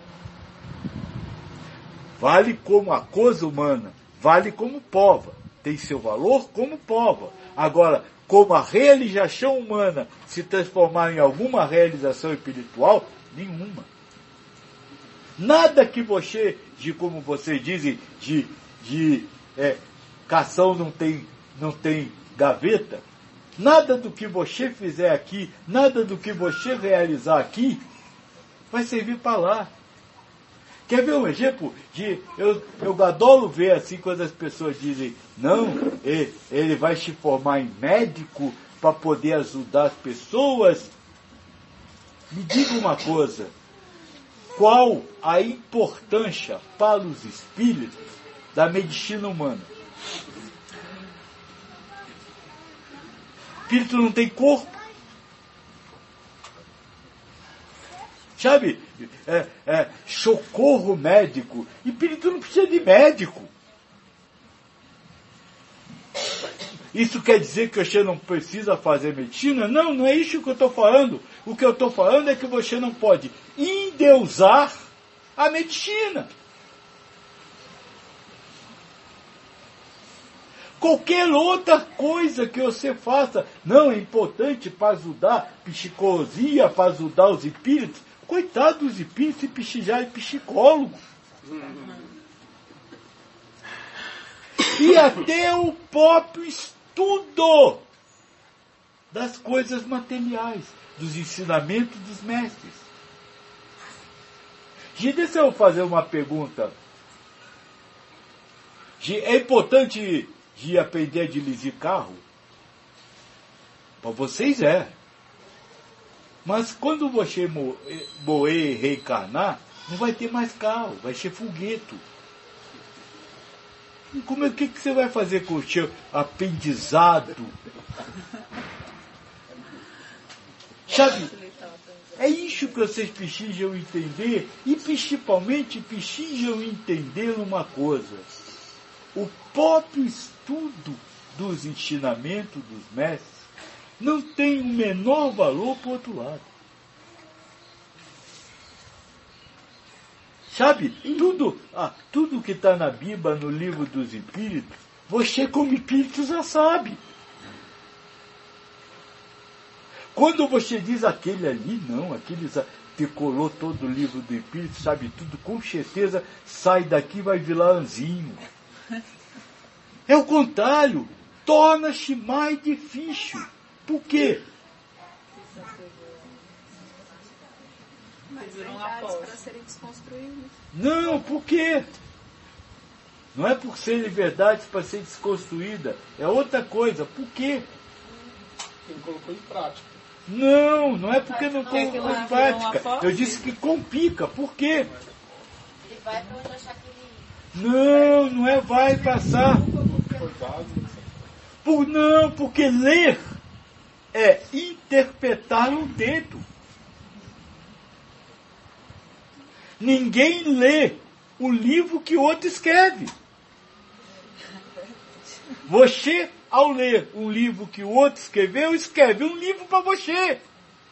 Vale como a coisa humana, vale como prova, tem seu valor como prova. Agora, como a realização humana se transformar em alguma realização espiritual, nenhuma. Nada que você, de como vocês dizem, de, de é, cação não tem, não tem gaveta, nada do que você fizer aqui, nada do que você realizar aqui, vai servir para lá. Quer ver um exemplo? De, eu, eu adoro ver assim quando as pessoas dizem, não, ele, ele vai se formar em médico para poder ajudar as pessoas. Me diga uma coisa, qual a importância para os espíritos da medicina humana? O espírito não tem corpo. Sabe, é, é, socorro médico. Espírito não precisa de médico. Isso quer dizer que você não precisa fazer medicina? Não, não é isso que eu estou falando. O que eu estou falando é que você não pode endeusar a medicina. Qualquer outra coisa que você faça, não, é importante para ajudar psicologia, para ajudar os espíritos. Coitado dos espíritos e psiquiatras e psicólogos. E até o próprio estudo das coisas materiais, dos ensinamentos dos mestres. Gente, deixa eu fazer uma pergunta. É importante de aprender a dirigir carro? Para vocês é. Mas quando você morrer e reencarnar, não vai ter mais carro, vai ser foguete. E como é que, que você vai fazer com o seu aprendizado? Sabe? É isso que vocês precisam entender, e principalmente precisam entender uma coisa. O próprio estudo dos ensinamentos dos mestres não tem o menor valor para o outro lado. Sabe, tudo, ah, tudo que está na Bíblia, no livro dos Espíritos, você como espírito já sabe. Quando você diz aquele ali, não, aquele já decorou todo o livro do Espírito, sabe tudo, com certeza sai daqui e vai virar anzinho. É o contrário, torna-se mais difícil. Por quê? Mas verdades para serem desconstruídas. Não, por quê? Não é por serem verdades para ser desconstruída. É outra coisa. Por quê? Ele colocou em prática. Não, não é porque não Porque aquilo colocou lá em virou uma prática. força? Eu disse que complica. Por quê? Ele vai para onde achar que ele... Não, não é vai passar. Por, não, porque ler é interpretar o dedo. Ninguém lê o livro que outro escreve. Você, ao ler um livro que o outro escreveu, escreve um livro para você.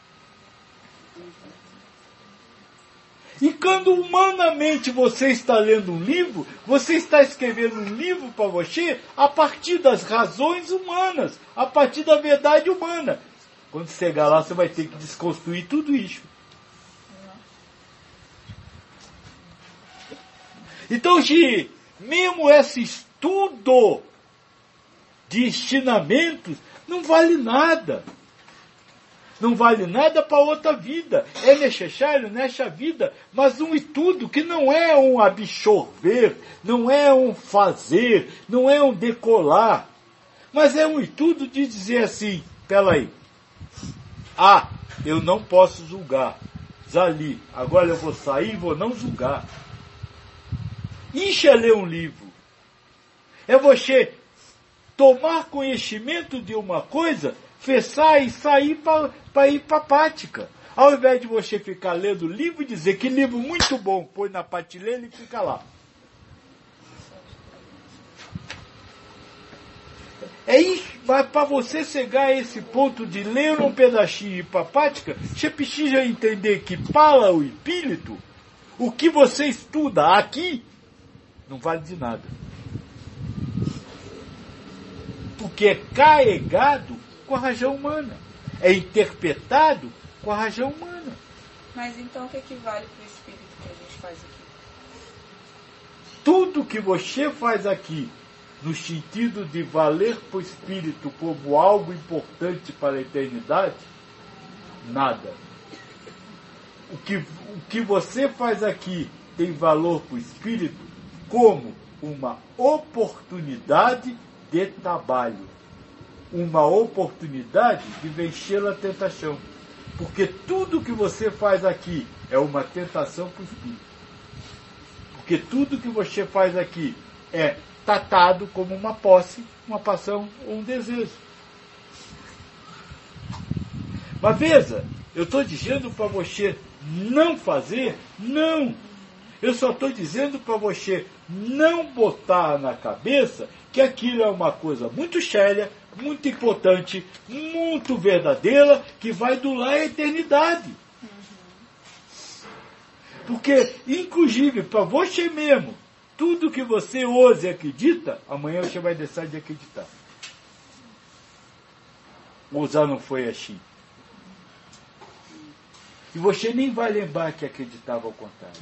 E quando humanamente você está lendo um livro, você está escrevendo um livro para você a partir das razões humanas, a partir da verdade humana. Quando chegar lá, você vai ter que desconstruir tudo isso. Então, Gi, mesmo esse estudo de ensinamentos não vale nada. Não vale nada para outra vida. É necessário nessa vida, mas um estudo que não é um absorver, não é um fazer, não é um decolar, mas é um estudo de dizer assim, peraí, ah, eu não posso julgar, já li, agora eu vou sair e vou não julgar. Isso é ler um livro. É você tomar conhecimento de uma coisa, fechar e sair para ir para a prática. Ao invés de você ficar lendo o livro e dizer que livro muito bom, põe na prateleira e fica lá. É isso, mas para você chegar a esse ponto de ler um pedacinho e ir para a prática, você precisa entender que para o espírito, o que você estuda aqui não vale de nada. Porque é carregado com a razão humana. É interpretado com a razão humana. Mas então o que equivale para o espírito que a gente faz aqui? tudo que você faz aqui, no sentido de valer para o Espírito como algo importante para a eternidade, nada. O que, o que você faz aqui tem valor para o Espírito como uma oportunidade de trabalho, uma oportunidade de vencer a tentação. Porque tudo que você faz aqui é uma tentação para o Espírito. Porque tudo que você faz aqui é tratado como uma posse, uma paixão ou um desejo. Mas veja, eu estou dizendo para você não fazer? Não! Eu só estou dizendo para você não botar na cabeça que aquilo é uma coisa muito séria, muito importante, muito verdadeira, que vai durar a eternidade. Porque, inclusive, para você mesmo, tudo que você hoje acredita, amanhã você vai deixar de acreditar. Ou já não foi assim. E você nem vai lembrar que acreditava ao contrário.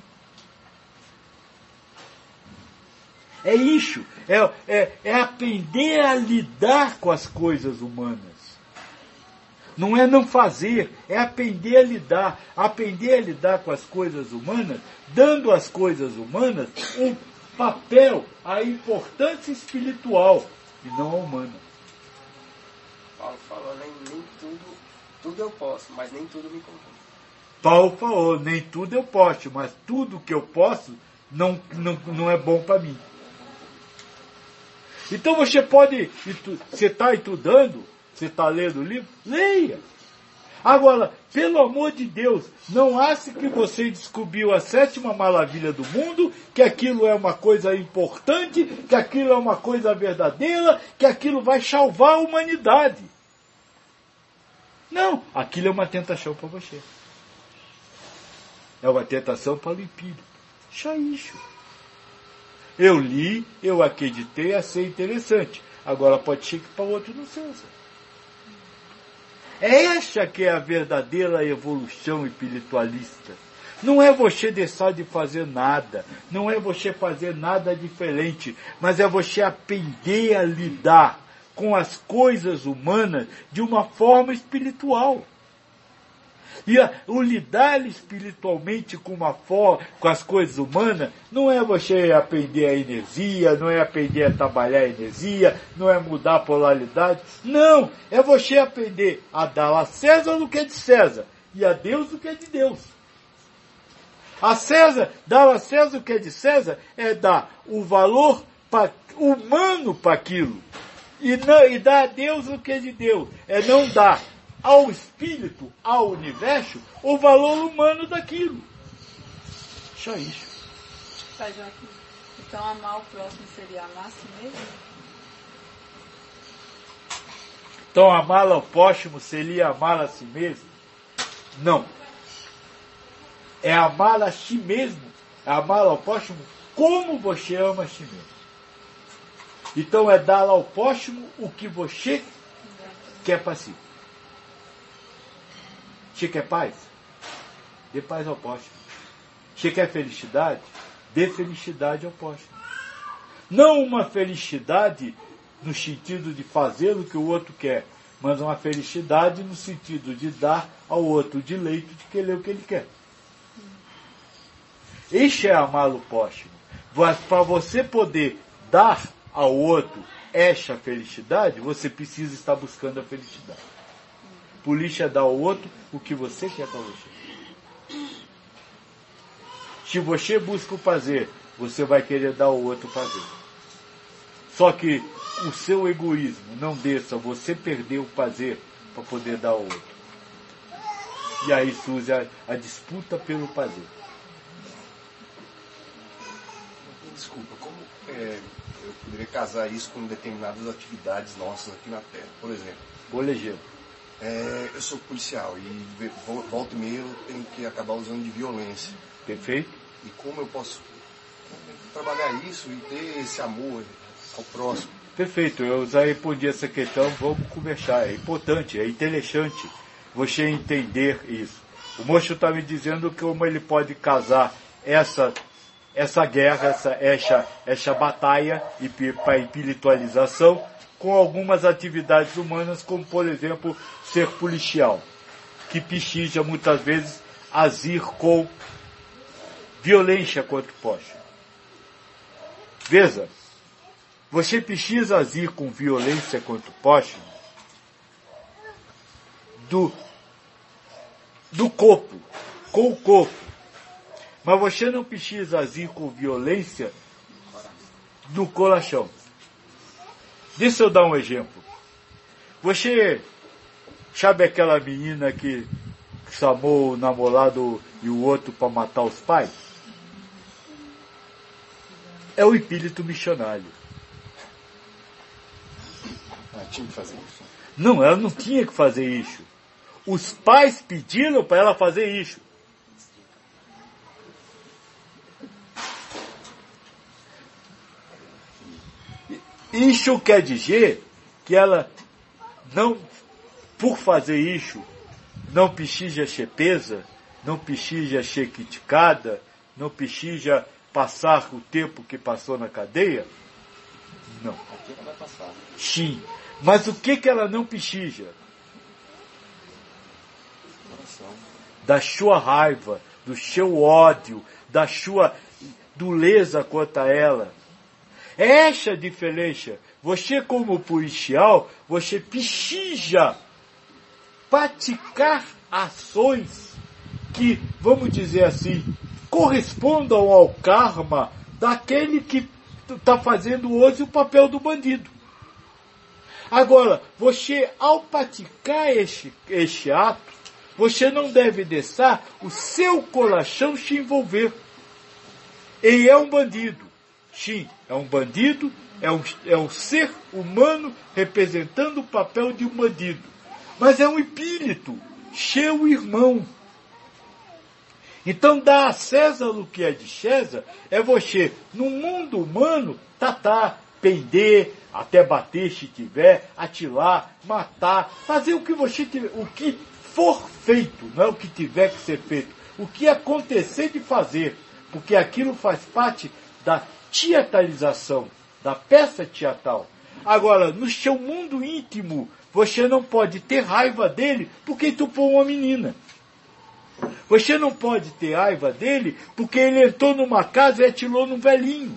É isso, é, é, é aprender a lidar com as coisas humanas. Não é não fazer, é aprender a lidar. Aprender a lidar com as coisas humanas, dando às coisas humanas um papel, a importância espiritual, e não a humana. Paulo falou, nem, nem tudo, tudo eu posso, mas nem tudo me convém. Paulo falou, nem tudo eu posso, mas tudo que eu posso não, não, não é bom para mim. Então você pode, você está estudando, você está lendo o livro, leia. Agora, pelo amor de Deus, não ache que você descobriu a sétima maravilha do mundo, que aquilo é uma coisa importante, que aquilo é uma coisa verdadeira, que aquilo vai salvar a humanidade. Não, aquilo é uma tentação para você. É uma tentação para o impírio. Só isso. Eu li, eu acreditei, achei interessante. Agora pode ser que para o outro não seja. Essa que é a verdadeira evolução espiritualista. Não é você deixar de fazer nada, não é você fazer nada diferente, mas é você aprender a lidar com as coisas humanas de uma forma espiritual. E a, o lidar espiritualmente com, uma for, com as coisas humanas não é você aprender a energia, não é aprender a trabalhar a energia, não é mudar a polaridade. Não, é você aprender a dar a César o que é de César e a Deus o que é de Deus. A César, dar a César o que é de César é dar o valor pra, humano para aquilo. E, não, e dar a Deus o que é de Deus. É não dar ao espírito, ao universo, o valor humano daquilo. Só isso. Tá, Joaquim. Então amar o próximo seria amar a si mesmo? Então amar ao próximo seria amar a si mesmo? Não. É amar a si mesmo. É amar ao próximo como você ama a si mesmo. Então é dar ao próximo o que você quer para si. Você quer paz? Dê paz ao próximo. Você quer felicidade? Dê felicidade ao próximo. Não uma felicidade no sentido de fazer o que o outro quer, mas uma felicidade no sentido de dar ao outro o direito de querer o que ele quer. Este é amar o próximo. Para você poder dar ao outro esta felicidade, você precisa estar buscando a felicidade. Polícia dá ao outro o que você quer para você. Se você busca o prazer, você vai querer dar ao outro prazer. Só que o seu egoísmo não deixa você perder o prazer para poder dar ao outro. E aí surge a, a disputa pelo prazer. Desculpa, como é, eu poderia casar isso com determinadas atividades nossas aqui na Terra? Por exemplo, Por exemplo, é, eu sou policial e volta e meia eu tenho que acabar usando de violência. perfeito? E como eu posso trabalhar isso e ter esse amor ao próximo? Perfeito, eu já respondi essa questão, vamos conversar. É importante, é interessante você entender isso. O moço está me dizendo que como ele pode casar essa essa guerra, essa, essa, essa batalha para a espiritualização com algumas atividades humanas, como, por exemplo, ser policial, que pechija muitas vezes agir com violência contra o próximo. Veja, você precisa agir com violência contra o próximo do, do corpo, com o corpo. Mas você não precisa agir com violência do coração. Deixa eu dar um exemplo. Você sabe aquela menina que chamou o namorado e o outro para matar os pais? É o espírito missionário. Ela tinha que fazer isso? Não, ela não tinha que fazer isso. Os pais pediram para ela fazer isso. Isso quer dizer que ela não, por fazer isso, não precisa ser presa, não precisa ser criticada, não precisa passar o tempo que passou na cadeia? Não. Aqui ela vai passar. Sim. Mas o que, que ela não precisa? Coração. Da sua raiva, do seu ódio, da sua dureza contra ela. Essa diferença. Você, como policial, você precisa praticar ações que, vamos dizer assim, correspondam ao karma daquele que está fazendo hoje o papel do bandido. Agora, você, ao praticar este, este ato, você não deve deixar o seu coração se envolver. Ele é um bandido. Sim, é um bandido, é um, é um ser humano representando o papel de um bandido. Mas é um espírito, seu irmão. Então, dar a César o que é de César é você, no mundo humano, tatar, pender, até bater se tiver, atirar, matar, fazer o que você tiver, o que for feito, não é o que tiver que ser feito, o que acontecer de fazer, porque aquilo faz parte da teatralização, da peça teatral. Agora, no seu mundo íntimo, você não pode ter raiva dele porque estupou uma menina. Você não pode ter raiva dele porque ele entrou numa casa e atirou num velhinho.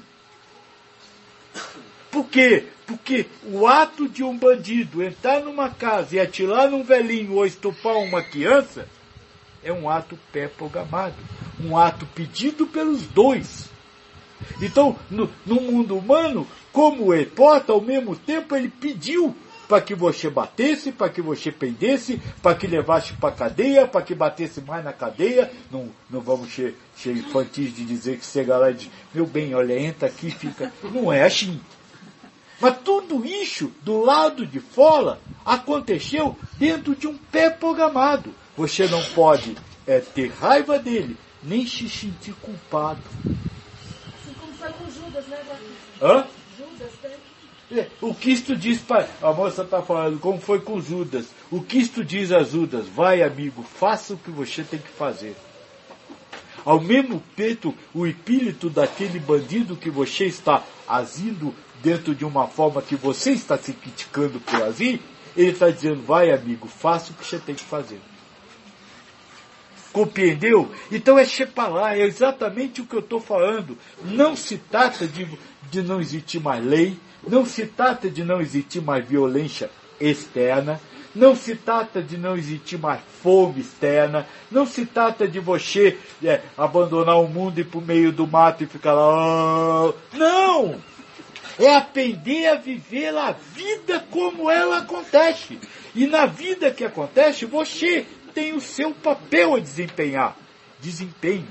Por quê? Porque o ato de um bandido entrar numa casa e atirar num velhinho ou estuprar uma criança é um ato pré-programado, um ato pedido pelos dois. Então, no, no mundo humano, como ele porta, ao mesmo tempo ele pediu para que você batesse, para que você prendesse, para que levasse para a cadeia, para que batesse mais na cadeia. Não, não vamos ser, ser infantis de dizer que chega lá e diz, meu bem, olha, entra aqui, fica... Não é assim. Mas tudo isso, do lado de fora, aconteceu dentro de um pé programado. Você não pode é, ter raiva dele, nem se sentir culpado. Assim como foi com Judas, né, Batista? Hã? Judas, né? O Cristo diz para... A moça está falando como foi com Judas. O Cristo diz a Judas, vai amigo, faça o que você tem que fazer. Ao mesmo tempo, o espírito daquele bandido que você está agindo dentro de uma forma que você está se criticando por agir, ele está dizendo, vai amigo, faça o que você tem que fazer. Compreendeu? Então é separar, é exatamente o que eu estou falando. Não se trata de, de não existir mais lei, não se trata de não existir mais violência externa, não se trata de não existir mais fome externa, não se trata de você é, abandonar o mundo e ir para o meio do mato e ficar lá. Não! É aprender a viver a vida como ela acontece. E na vida que acontece, você tem o seu papel a desempenhar. Desempenho.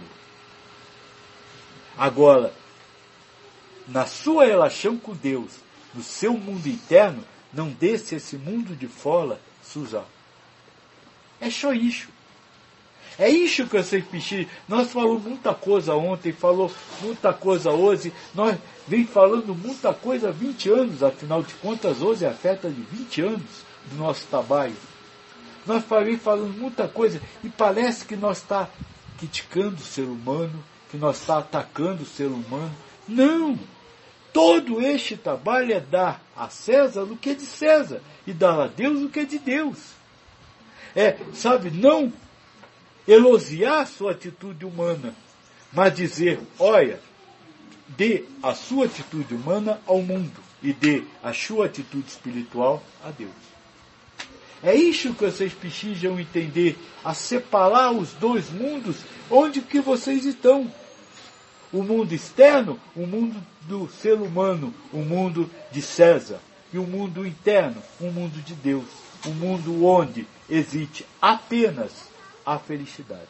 Agora, na sua relação com Deus, no seu mundo interno, não deixe esse mundo de fora sujar. É só isso. É isso que eu sei pedir. Nós falamos muita coisa ontem, falou muita coisa hoje, nós vem falando muita coisa há vinte anos, afinal de contas, hoje é a festa de vinte anos do nosso trabalho. Nós vem falando muita coisa e parece que nós está criticando o ser humano, que nós estamos atacando o ser humano. Não! Todo este trabalho é dar a César o que é de César e dar a Deus o que é de Deus. É, sabe, não elogiar a sua atitude humana, mas dizer, olha, dê a sua atitude humana ao mundo e dê a sua atitude espiritual a Deus. É isso que vocês precisam entender, a separar os dois mundos onde que vocês estão. O mundo externo, o mundo do ser humano, o mundo de César. E o mundo interno, o mundo de Deus. O mundo onde existe apenas a felicidade.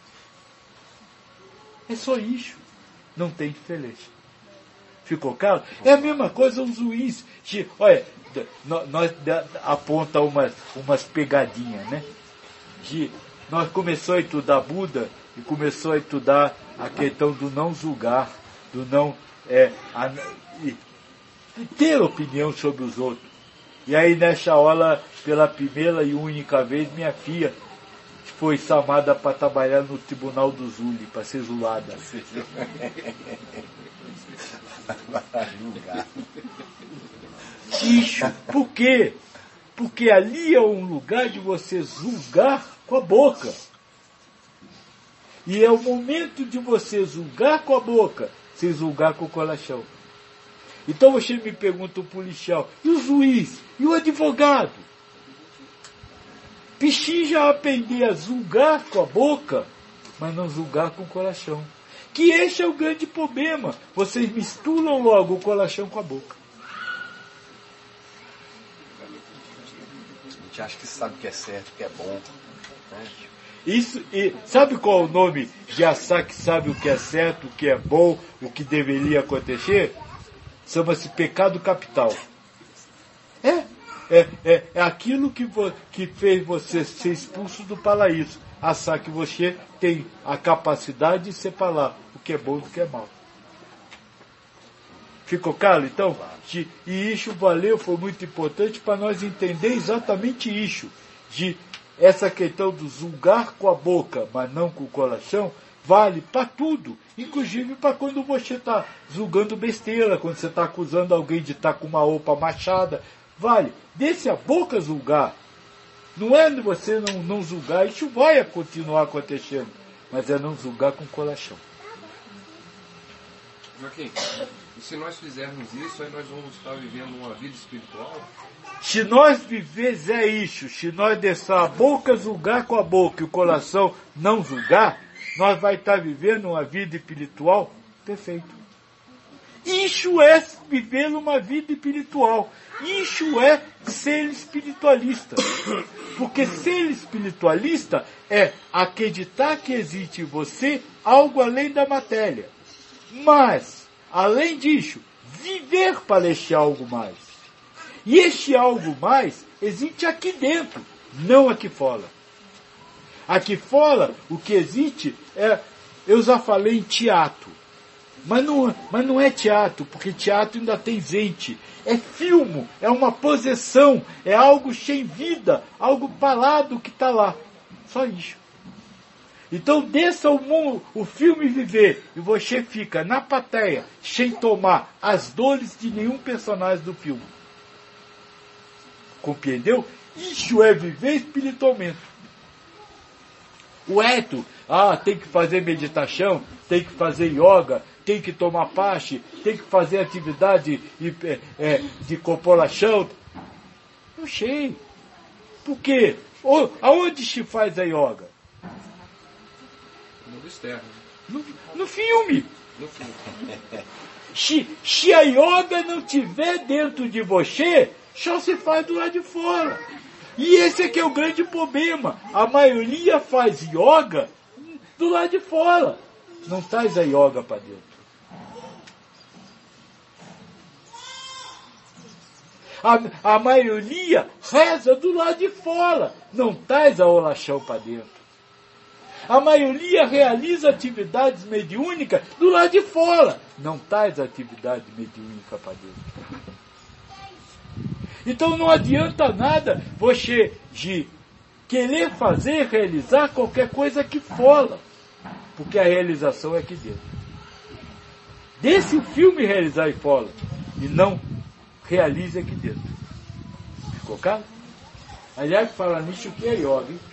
É só isso. Não tem diferença. Ficou claro? É a mesma coisa um juiz. Olha, nós aponta umas, umas pegadinhas, né? De, nós começamos a estudar Buda e começou a estudar a questão do não julgar, do não é, a, e, ter opinião sobre os outros. E aí nessa hora, pela primeira e única vez, minha filha foi chamada para trabalhar no tribunal do Zuli, para ser zulada. Isso, por quê? Porque ali é um lugar de você julgar com a boca. E é o momento de você julgar com a boca, sem julgar com o coração. Então você me pergunta o policial, e o juiz? E o advogado? Precisa aprender a julgar com a boca, mas não julgar com o coração. Que esse é o grande problema. Vocês misturam logo o coração com a boca. A gente acha que sabe o que é certo, o que é bom. Né? Isso, e sabe qual é o nome de achar que sabe o que é certo, o que é bom, o que deveria acontecer? Chama-se pecado capital. É, é, é, é aquilo que, vo, que fez você ser expulso do paraíso. Achar que você tem a capacidade de separar o que é bom do que é mal. Ficou claro, então? De, e isso valeu, foi muito importante para nós entender exatamente isso. De essa questão do julgar com a boca, mas não com o coração, vale para tudo. Inclusive para quando você está julgando besteira, quando você está acusando alguém de estar com uma roupa machada. Vale. Deixe a boca julgar. Não é você não, não julgar, isso vai continuar acontecendo. Mas é não julgar com o coração. Joaquim, e se nós fizermos isso, aí nós vamos estar vivendo uma vida espiritual? Se nós vivermos é isso, se nós deixar a boca julgar com a boca e o coração não julgar, nós vai estar vivendo uma vida espiritual perfeita. Isso é viver uma vida espiritual. Isso é ser espiritualista. Porque ser espiritualista é acreditar que existe em você algo além da matéria. Mas, além disso, viver para este algo mais. E este algo mais existe aqui dentro, não aqui fora. Aqui fora, o que existe é, eu já falei em teatro. Mas não, mas não é teatro, porque teatro ainda tem gente. É filme, é uma projeção, é algo sem vida, algo parado que está lá. Só isso. Então deixa o, mundo, o filme viver e você fica na plateia sem tomar as dores de nenhum personagem do filme. Compreendeu? Isso é viver espiritualmente. O Eto, ah, tem que fazer meditação, tem que fazer yoga, tem que tomar passe, tem que fazer atividade de, é, de corporação. Não sei. Por quê? O, aonde se faz a yoga? No externo. No, no filme. No filme. Se, se a yoga não tiver dentro de você, só se faz do lado de fora. E esse é que é o grande problema. A maioria faz yoga do lado de fora. Não traz a yoga para dentro. A, a maioria reza do lado de fora. Não traz a oração para dentro. A maioria realiza atividades mediúnicas do lado de fora. Não traz a atividade mediúnica para dentro. Então não adianta nada você de querer fazer, realizar qualquer coisa aqui fora. Porque a realização é aqui dentro. Desse o filme realizar aí fora. E não realize aqui dentro. Ficou claro? Aliás, falar nisso, o que é yoga, hein?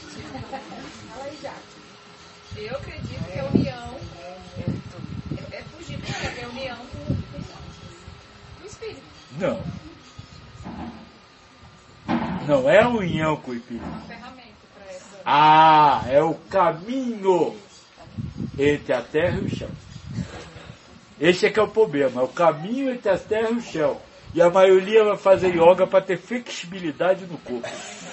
Eu acredito que a união é, é fugir da é união com, com o Espírito. Não. Não é a união com o Espírito. Uma ferramenta para essa. Ah, é o caminho entre a terra e o chão. Esse é que é o problema, é o caminho entre a terra e o chão. E a maioria vai fazer yoga para ter flexibilidade no corpo.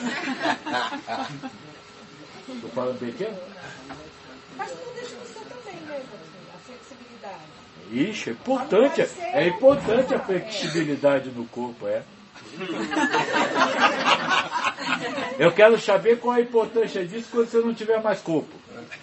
Estou falando bem aqui? Mas não deixa de ser também, né, a flexibilidade. Ixi, é importante. É importante a flexibilidade no corpo, é. Eu quero saber qual a importância disso quando você não tiver mais corpo.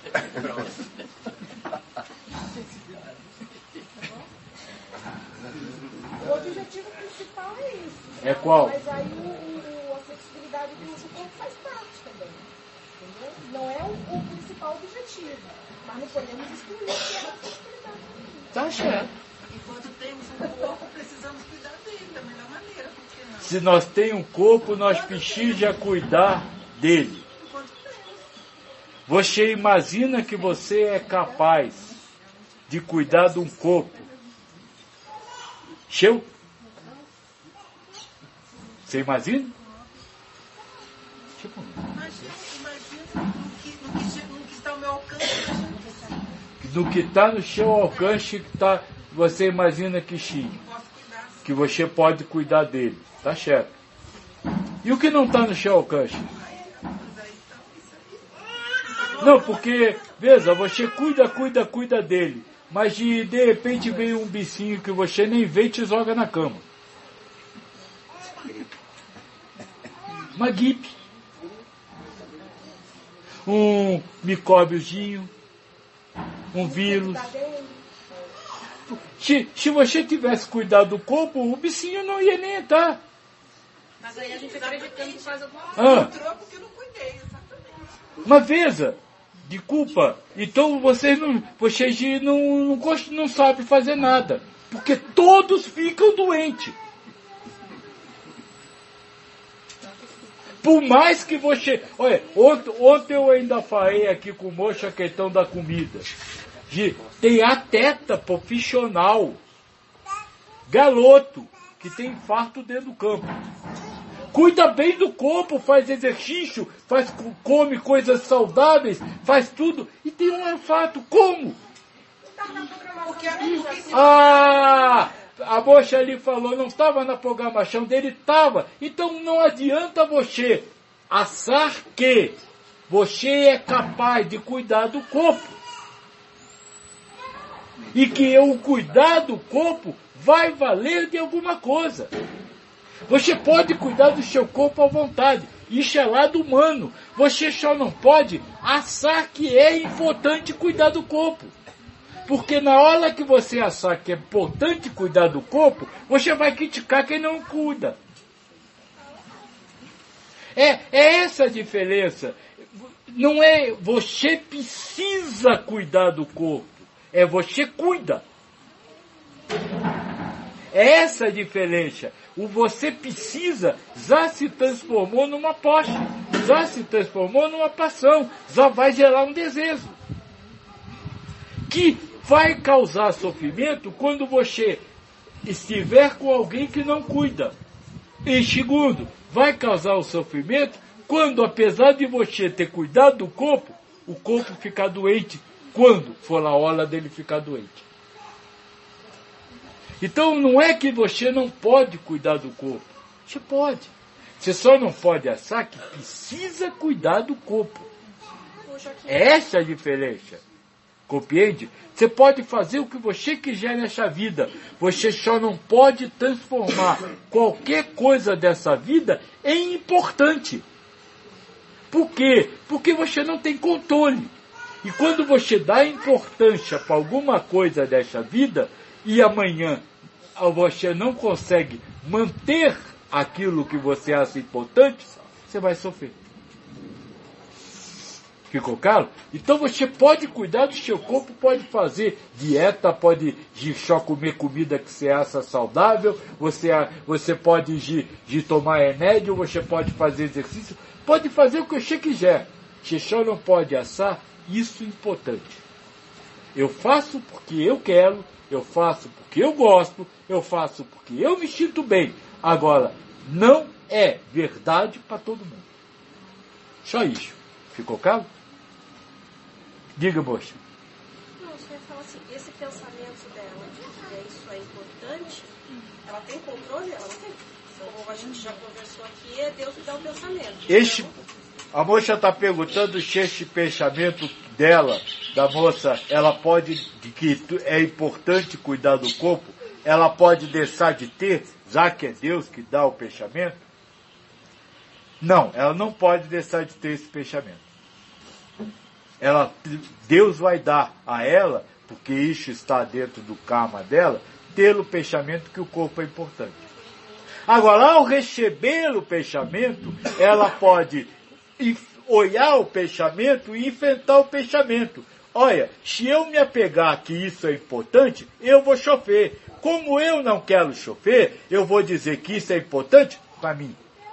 O objetivo principal é isso. É qual? Mas aí o, o, a flexibilidade do nosso corpo faz parte também. Entendeu? Não é o, o principal objetivo. Mas não podemos excluir que é a flexibilidade. Tá certo. Enquanto temos um corpo, precisamos cuidar dele da melhor maneira. Porque não? Se nós temos um corpo, nós precisamos cuidar dele. Você imagina que você é capaz de cuidar de um corpo seu? Você imagina? Tipo, imagina, imagina no que, no, que, no que está ao meu alcance. do que está no seu alcance, que tá, você imagina que sim, que você pode cuidar dele. Tá certo. E o que não está no seu alcance? Não, porque, veja, você cuida, cuida, cuida dele. Mas de, de repente vem um bicinho que você nem vê e te joga na cama. Uma gripe. Um micróbiozinho. Um vírus. Se, se você tivesse cuidado do corpo, o bicinho não ia nem entrar. Mas aí a gente acreditando que faz alguma coisa. Ah. Entrou porque eu não cuidei, exatamente. Uma vez, de culpa. Então vocês não, vocês não, não, gostam, não sabem fazer nada. Porque todos ficam doentes. Por mais que você... Olha, ontem, ontem eu ainda falei aqui com o moço a questão da comida. De, tem atleta profissional, garoto, que tem infarto dentro do campo. Cuida bem do corpo, faz exercício, faz, come coisas saudáveis, faz tudo, e tem um infarto. Como? Ah, a moça ali falou, não estava na programação dele, estava. Então não adianta você achar que você é capaz de cuidar do corpo. E que o cuidar do corpo vai valer de alguma coisa. Você pode cuidar do seu corpo à vontade. Isso é lado humano. Você só não pode achar que é importante cuidar do corpo. Porque na hora que você achar que é importante cuidar do corpo, você vai criticar quem não cuida. É, é essa a diferença. Não é você precisa cuidar do corpo. É você cuida. É essa a diferença. O você precisa já se transformou numa posse, já se transformou numa paixão, já vai gerar um desejo. Que vai causar sofrimento quando você estiver com alguém que não cuida. E segundo, vai causar o sofrimento quando, apesar de você ter cuidado do corpo, o corpo ficar doente, quando for a hora dele ficar doente. Então não é que você não pode cuidar do corpo. Você pode. Você só não pode achar que precisa cuidar do corpo. Essa é a diferença. Compreende? Você pode fazer o que você quiser nessa vida. Você só não pode transformar qualquer coisa dessa vida em importante. Por quê? Porque você não tem controle. E quando você dá importância para alguma coisa dessa vida, e amanhã você não consegue manter aquilo que você acha importante, você vai sofrer. Ficou claro? Então você pode cuidar do seu corpo, pode fazer dieta, pode de só comer comida que você acha saudável, você, você pode de, de tomar remédio, você pode fazer exercício, pode fazer o que você quiser. Você só não pode assar, isso é importante. Eu faço porque eu quero, eu faço porque eu gosto, eu faço porque eu me sinto bem. Agora, não é verdade para todo mundo. Só isso. Ficou claro? Diga, moça. Não, você fala assim, esse pensamento dela de que é isso é importante, ela tem controle? Ela não tem. Como a gente já conversou aqui, é Deus que dá o pensamento. Este, a moça está perguntando se este pensamento dela, da moça, ela pode, de que é importante cuidar do corpo, ela pode deixar de ter, já que é Deus que dá o pensamento? Não, ela não pode deixar de ter esse pensamento. Ela, Deus vai dar a ela, porque isso está dentro do karma dela, ter o pensamento que o corpo é importante. Agora, ao receber o pensamento, ela pode olhar o pensamento e enfrentar o pensamento. Olha, se eu me apegar que isso é importante, eu vou sofrer. Como eu não quero sofrer, eu vou dizer que isso é importante para mim.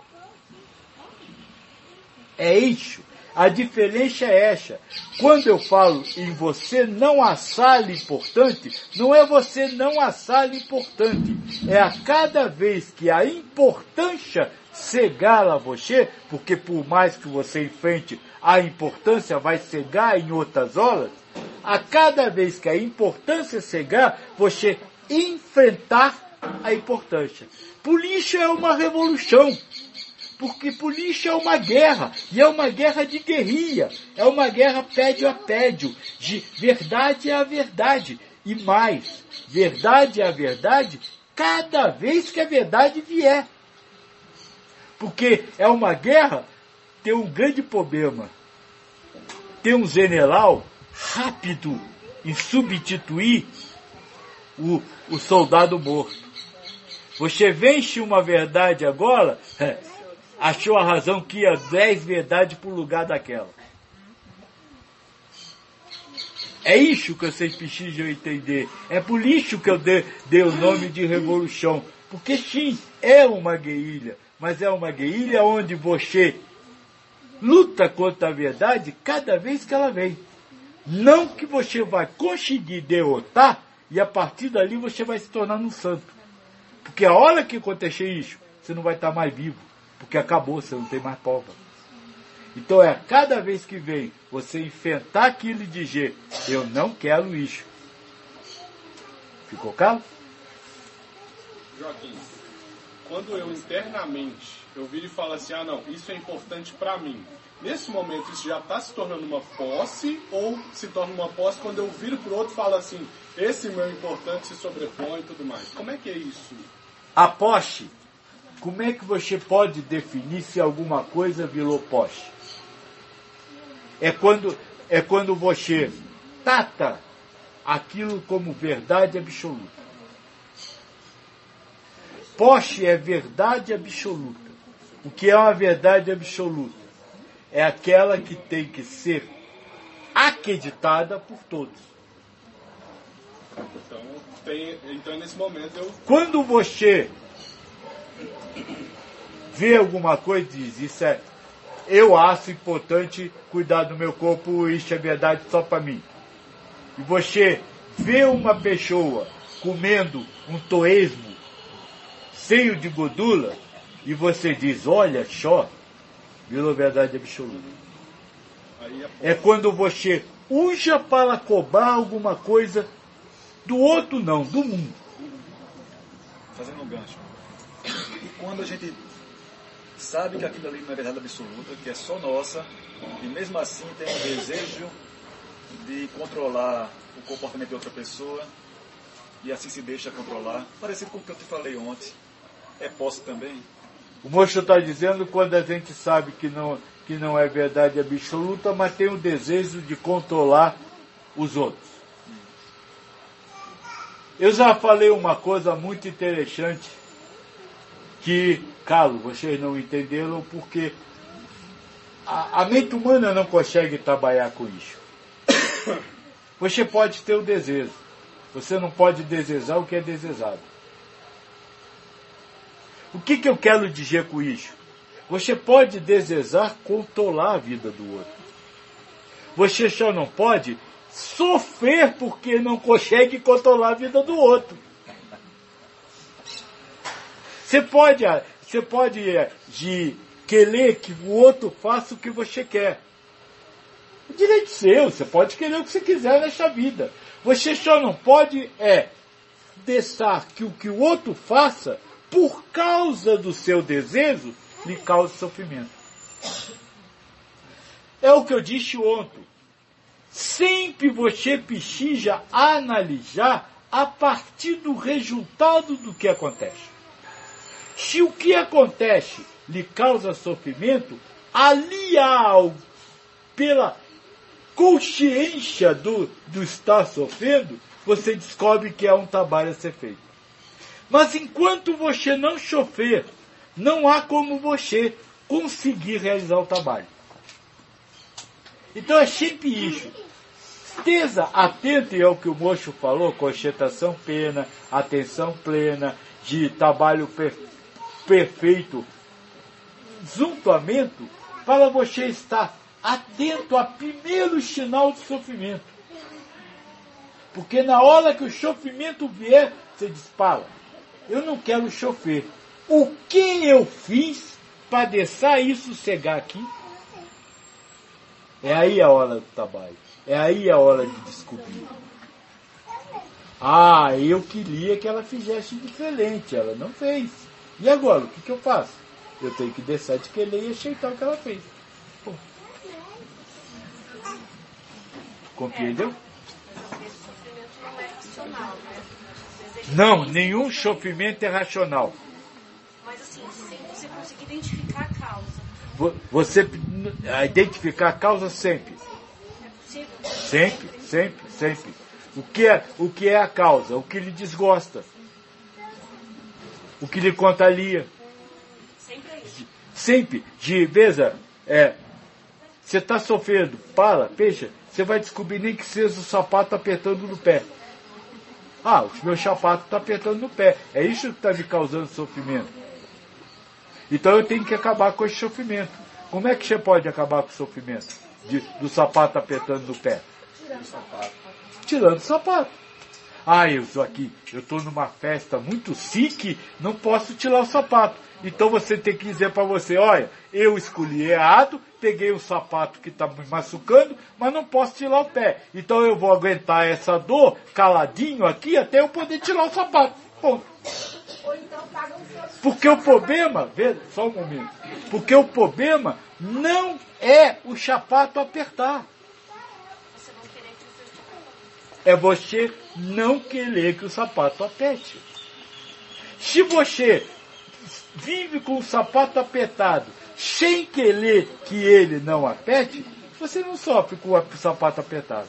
É isso. A diferença é essa. Quando eu falo em você não achar importante, não é você não achar importante. É a cada vez que a importância cegar a você, porque por mais que você enfrente, a importância vai cegar em outras horas, a cada vez que a importância cegar, você enfrentar a importância. Por isso é uma revolução. Porque polícia é uma guerra, e é uma guerra de guerrilha, é uma guerra pédio a pédio, de verdade a verdade, e mais, verdade a verdade, cada vez que a verdade vier. Porque é uma guerra, tem um grande problema, tem um general rápido em substituir o, o soldado morto. Você vence uma verdade agora, achou a razão que ia dez verdades para o lugar daquela. É isso que vocês precisam entender. É por isso que eu dei, dei o nome de revolução. Porque sim, é uma guerrilha, mas é uma guerrilha onde você luta contra a verdade cada vez que ela vem. Não que você vai conseguir derrotar e a partir dali você vai se tornar um santo. Porque a hora que acontecer isso, você não vai estar mais vivo. Porque acabou, você não tem mais prova. Então é cada vez que vem você enfrentar aquilo e dizer, eu não quero isso. Ficou claro? Joaquim, quando eu internamente, eu viro e falo assim, ah não, isso é importante para mim. Nesse momento isso já está se tornando uma posse ou se torna uma posse quando eu viro para o outro e falo assim, esse meu importante se sobrepõe e tudo mais. Como é que é isso? A posse. Como é que você pode definir se alguma coisa virou posse? É quando, é quando você trata aquilo como verdade absoluta. Posse é verdade absoluta. O que é uma verdade absoluta? É aquela que tem que ser acreditada por todos. Então, tem, então nesse momento eu... Quando você vê alguma coisa e diz, isso é, eu acho importante cuidar do meu corpo, isso é verdade só para mim. E você vê uma pessoa comendo um torresmo cheio de gordura e você diz, olha só, virou verdade absoluta. É quando você usa para cobrar alguma coisa do outro não, do mundo. Fazendo um gancho. E quando a gente sabe que aquilo ali não é verdade absoluta, que é só nossa, e mesmo assim tem um desejo de controlar o comportamento de outra pessoa, e assim se deixa controlar, parecido com o que eu te falei ontem, é posse também? O moço está dizendo quando a gente sabe que não, que não é verdade absoluta, mas tem o desejo de controlar os outros. Eu já falei uma coisa muito interessante, que, Carlos, vocês não entenderam porque a, a mente humana não consegue trabalhar com isso. Você pode ter o desejo. Você não pode desejar o que é desejado. O que, que eu quero dizer com isso? Você pode desejar controlar a vida do outro. Você só não pode sofrer porque não consegue controlar a vida do outro. Você pode, você pode de querer que o outro faça o que você quer. É direito seu, você pode querer o que você quiser nessa vida. Você só não pode é deixar que o que o outro faça, por causa do seu desejo, lhe cause sofrimento. É o que eu disse ontem. Sempre você precisa analisar a partir do resultado do que acontece. Se o que acontece lhe causa sofrimento, ali há algo, pela consciência do, do estar sofrendo, você descobre que há um trabalho a ser feito. Mas enquanto você não sofrer, não há como você conseguir realizar o trabalho. Então é sempre isso. Esteja atento ao que o moço falou, concentração plena, atenção plena, de trabalho per, perfeito, juntamento, para você estar atento ao primeiro sinal de sofrimento. Porque na hora que o sofrimento vier, você dispara. Eu não quero sofrer. O que eu fiz para deixar isso chegar aqui? É aí a hora do trabalho. É aí a hora de descobrir. Ah, eu queria que ela fizesse diferente. Ela não fez. E agora, o que, que eu faço? Eu tenho que deixar de querer e aceitar o que ela fez. Pô. Compreendeu? Esse sofrimento não é racional, né? Não, nenhum sofrimento é racional. Mas assim, sem você conseguir identificar a causa. Você identificar a causa sempre. É possível? Sempre, sempre, sempre. O que é, o que é a causa? O que lhe desgosta. O que lhe contraria. Sempre é isso. Sempre. De, veja, é, você está sofrendo, para, fecha, você vai descobrir nem que seja o sapato apertando no pé. Ah, o meu sapato está apertando no pé. É isso que está me causando sofrimento. Então eu tenho que acabar com esse sofrimento. Como é que você pode acabar com o sofrimento de, do sapato apertando no pé? Tirando o sapato. Tirando o sapato. Ah, eu estou aqui, eu estou numa festa muito chique, não posso tirar o sapato. Então você tem que dizer para você, olha, eu escolhi errado, peguei o sapato que está me machucando, mas não posso tirar o pé. Então eu vou aguentar essa dor caladinho aqui até eu poder tirar o sapato. Ponto. Porque o problema, veja, só um momento, porque o problema não é o sapato apertar. É você não querer que o sapato aperte. Se você vive com o sapato apertado, sem querer que ele não aperte, você não sofre com o sapato apertado.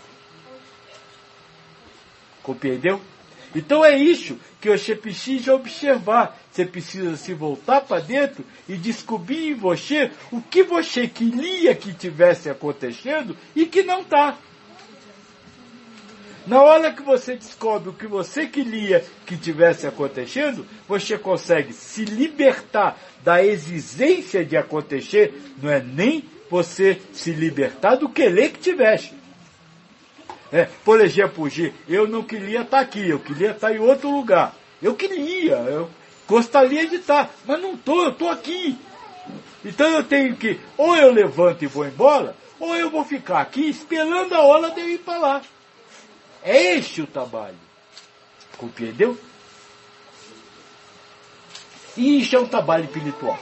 Compreendeu? Então é isso que você precisa observar. Você precisa se voltar para dentro e descobrir em você o que você queria que tivesse acontecendo e que não está. Na hora que você descobre o que você queria que tivesse acontecendo, você consegue se libertar da exigência de acontecer, não é nem você se libertar do querer que tivesse. É, por exemplo, eu não queria estar aqui, eu queria estar em outro lugar. Eu queria, eu gostaria de estar, mas não estou, eu estou aqui. Então eu tenho que, ou eu levanto e vou embora, ou eu vou ficar aqui esperando a hora de eu ir para lá. É este o trabalho. Compreendeu? E isso é um trabalho espiritual.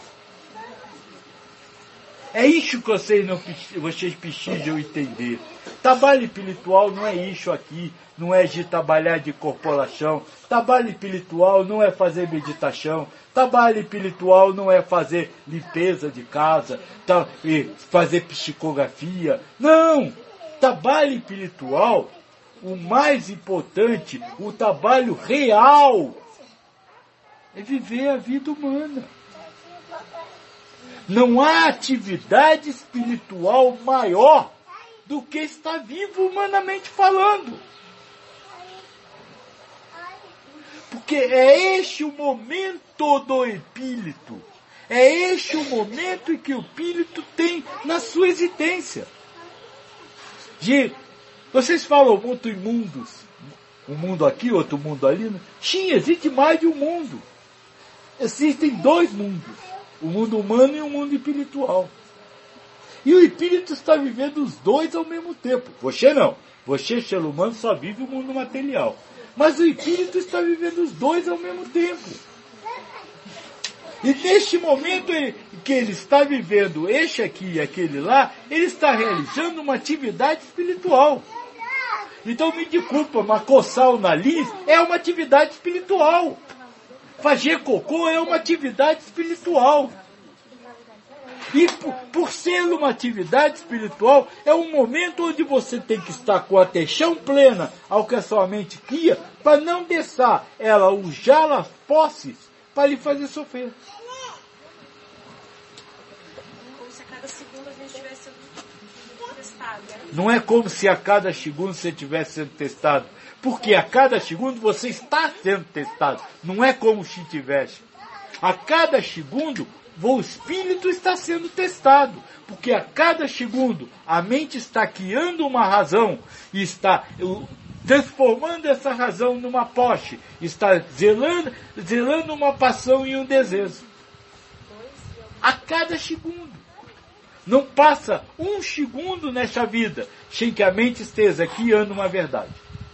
É isso que vocês, não, vocês precisam entender. Trabalho espiritual não é isso aqui, não é de trabalhar de corporação. Trabalho espiritual não é fazer meditação. Trabalho espiritual não é fazer limpeza de casa, tá, fazer psicografia. Não! Trabalho espiritual, o mais importante, o trabalho real, é viver a vida humana. Não há atividade espiritual maior do que estar vivo humanamente falando. Porque é este o momento do espírito. É este o momento em que o espírito tem na sua existência. De, vocês falam muito em mundos. Um mundo aqui, outro mundo ali. Né? Sim, existe mais de um mundo. Existem dois mundos. O mundo humano e o mundo espiritual. E o espírito está vivendo os dois ao mesmo tempo. Você não. Você, ser humano, só vive o mundo material. Mas o espírito está vivendo os dois ao mesmo tempo. E neste momento em que ele está vivendo este aqui e aquele lá, ele está realizando uma atividade espiritual. Então me desculpa, mas coçar o nariz é uma atividade espiritual. Fazer cocô é uma atividade espiritual. E por, por ser uma atividade espiritual, é um momento onde você tem que estar com a atenção plena ao que a sua mente cria, para não deixar ela usar as posses para lhe fazer sofrer. Como se a cada segundo a gente estivesse testado. Não é como se a cada segundo você estivesse sendo testado. Porque a cada segundo você está sendo testado. Não é como se tivesse. A cada segundo o espírito está sendo testado, porque a cada segundo a mente está criando uma razão e está transformando essa razão numa posse, está zelando, zelando uma paixão e um desejo. A cada segundo. Não passa um segundo nessa vida sem que a mente esteja criando uma verdade.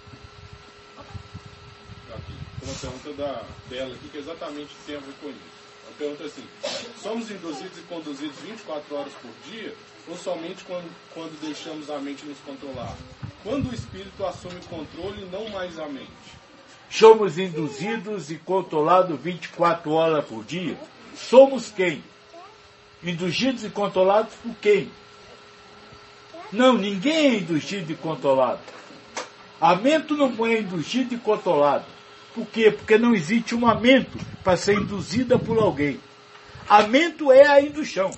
Tem uma pergunta da Bela aqui que exatamente tem a ver com isso. Pergunta assim, somos induzidos e conduzidos vinte e quatro horas por dia ou somente quando, quando deixamos a mente nos controlar? Quando o espírito assume o controle e não mais a mente? Somos induzidos e controlados vinte e quatro horas por dia? Somos quem? Induzidos e controlados por quem? Não, ninguém é induzido e controlado. A mente não é induzida e controlada. Por quê? Porque não existe uma mente para ser induzida por alguém. A mente é a indução.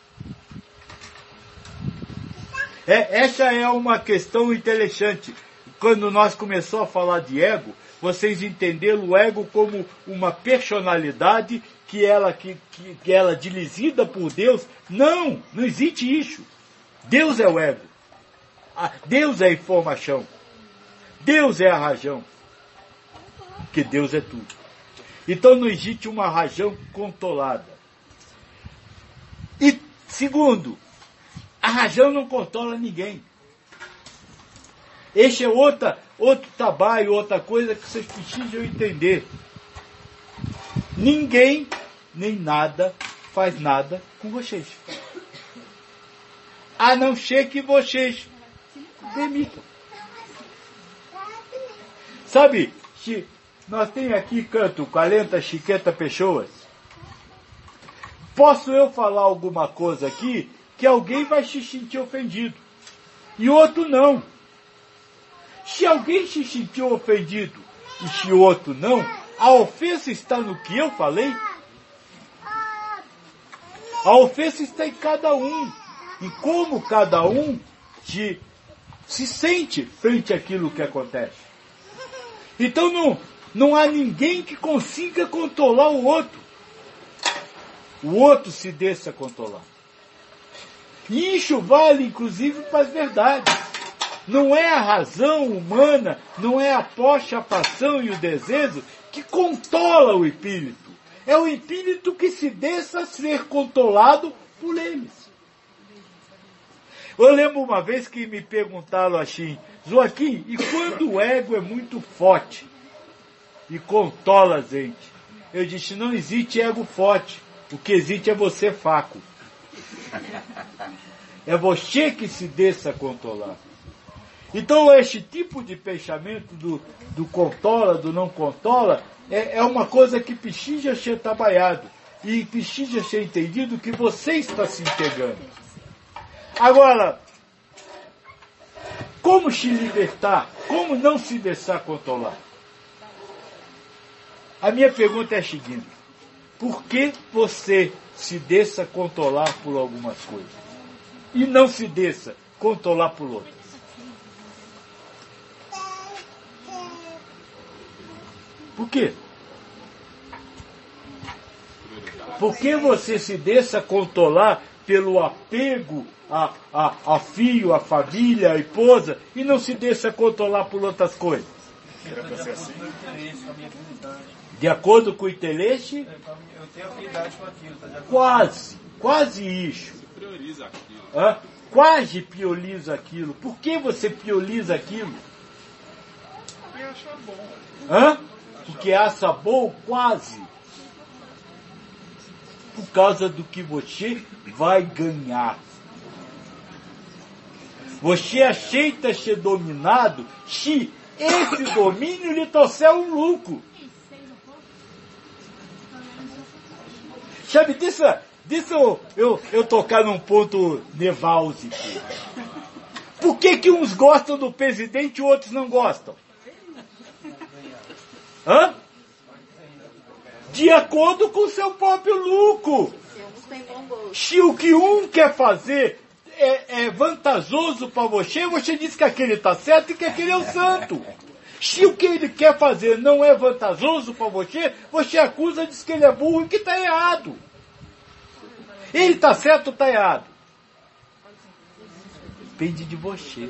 É, essa é uma questão interessante. Quando nós começamos a falar de ego, vocês entenderam o ego como uma personalidade que ela, que, que, que ela é dirigida por Deus. Não, não existe isso. Deus é o ego. Deus é a informação. Deus é a razão. Que Deus é tudo. Então não existe uma razão controlada. E segundo, a razão não controla ninguém. Este é outra, outro trabalho, outra coisa que vocês precisam entender. Ninguém, nem nada, faz nada com vocês. A não ser que vocês demitam. Sabe, se nós temos aqui, canto, quarenta, cinquenta pessoas. Posso eu falar alguma coisa aqui que alguém vai se sentir ofendido. E outro não. Se alguém se sentiu ofendido e se outro não, a ofensa está no que eu falei. A ofensa está em cada um. Em como cada um se, se sente frente àquilo que acontece. Então não... Não há ninguém que consiga controlar o outro. O outro se deixa controlar. E isso vale, inclusive, para as verdades. Não é a razão humana, não é a posse, a paixão e o desejo que controla o espírito. É o espírito que se deixa ser controlado por eles. Eu lembro uma vez que me perguntaram assim, Joaquim, e quando o ego é muito forte e controla a gente? Eu disse, não existe ego forte. O que existe é você fraco. É você que se deixa controlar. Então, esse tipo de pensamento do, do controla, do não controla, é, é uma coisa que precisa ser trabalhado. E precisa ser entendido que você está se entregando. Agora, como se libertar? Como não se deixar controlar? A minha pergunta é a seguinte. por que você se deixa controlar por algumas coisas e não se deixa controlar por outras? Por quê? Por que você se deixa controlar pelo apego a, a, a filho, a família, a esposa, e não se deixa controlar por outras coisas? De acordo com o interesse? Eu tenho afinidade com aquilo. Tá de acordo? Quase, quase isso. Você prioriza aquilo. Hã? Quase prioriza aquilo. Por que você prioriza aquilo? Porque acha bom. Hã? Porque acha bom, quase. Por causa do que você vai ganhar. Você aceita ser dominado se esse domínio lhe trouxer um lucro. Sabe, deixa, deixa eu, eu, eu tocar num ponto nevrálgico. Por que que uns gostam do presidente e outros não gostam? Hã? De acordo com o seu próprio lucro. Se o que um quer fazer é, é vantajoso para você, você diz que aquele está certo e que aquele é o santo. Se o que ele quer fazer não é vantajoso para você, você acusa, diz que ele é burro e que está errado. Ele está certo ou está errado? Depende de você.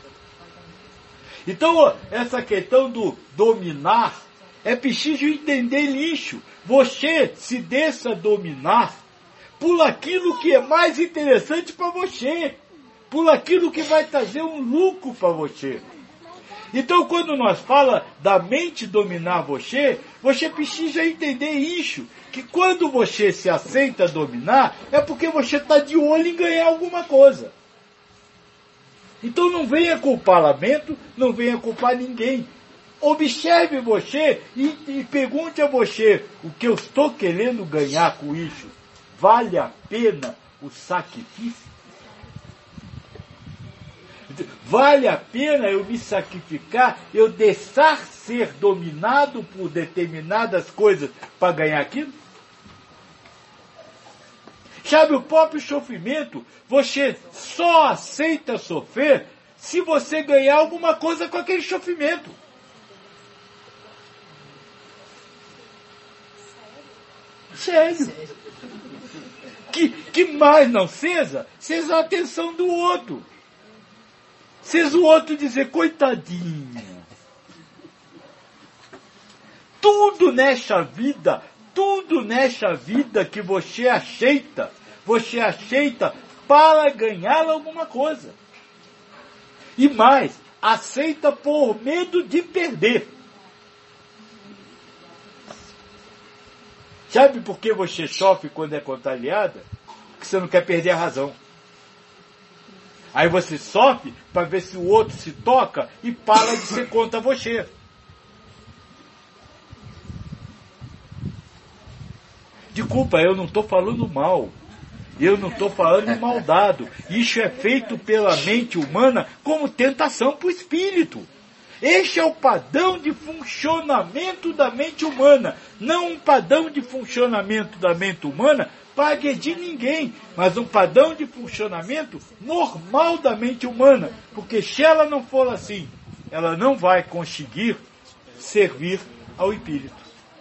Então, essa questão do dominar, é preciso entender lixo. Você se deixa dominar por aquilo que é mais interessante para você, por aquilo que vai trazer um lucro para você. Então, quando nós fala da mente dominar você, você precisa entender isso, que quando você se aceita dominar, é porque você está de olho em ganhar alguma coisa. Então não venha culpar lamento, não venha culpar ninguém. Observe você e, e pergunte a você, o que eu estou querendo ganhar com isso, vale a pena o sacrifício? Vale a pena eu me sacrificar, eu deixar ser dominado por determinadas coisas para ganhar aquilo? Sabe, o próprio sofrimento, você só aceita sofrer se você ganhar alguma coisa com aquele sofrimento. Sério. Que, que mais não seja, seja a atenção do outro. Seja o outro dizer, coitadinho. Tudo nessa vida, tudo nessa vida que você aceita, você aceita para ganhar alguma coisa. E mais, aceita por medo de perder. Sabe por que você sofre quando é contrariada? Porque você não quer perder a razão. Aí você sofre para ver se o outro se toca e para de ser contra você. Desculpa, eu não estou falando mal. Eu não estou falando de maldado. Isso é feito pela mente humana como tentação para o espírito. Este é o padrão de funcionamento da mente humana. Não um padrão de funcionamento da mente humana para agredir ninguém, mas um padrão de funcionamento normal da mente humana. Porque se ela não for assim, ela não vai conseguir servir ao espírito.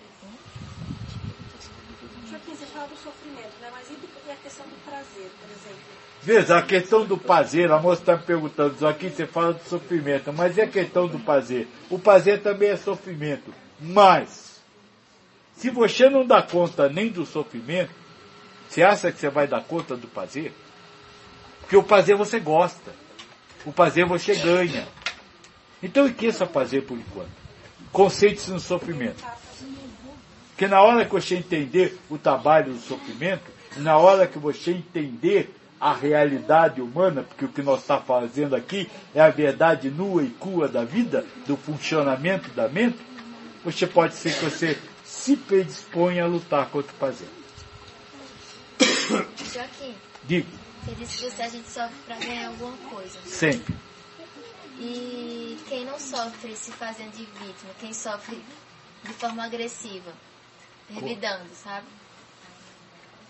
Joaquim, você fala do sofrimento, né? Mas e a questão do prazer, por exemplo? Veja, a questão do prazer, a moça está me perguntando, Joaquim, você fala do sofrimento, mas e a questão do prazer? O prazer também é sofrimento, mas se você não dá conta nem do sofrimento, você acha que você vai dar conta do prazer? Porque o prazer você gosta, o prazer você ganha. Então esqueça prazer por enquanto. Concentre-se no sofrimento. Porque na hora que você entender o trabalho do sofrimento, na hora que você entender a realidade humana, porque o que nós estamos fazendo aqui é a verdade nua e crua da vida, do funcionamento da mente, você pode ser que você se predisponha a lutar contra o prazer. Joaquim, Diga. você disse que você, a gente sofre para ganhar alguma coisa. Sempre. E quem não sofre se fazendo de vítima, quem sofre de forma agressiva, revidando, sabe?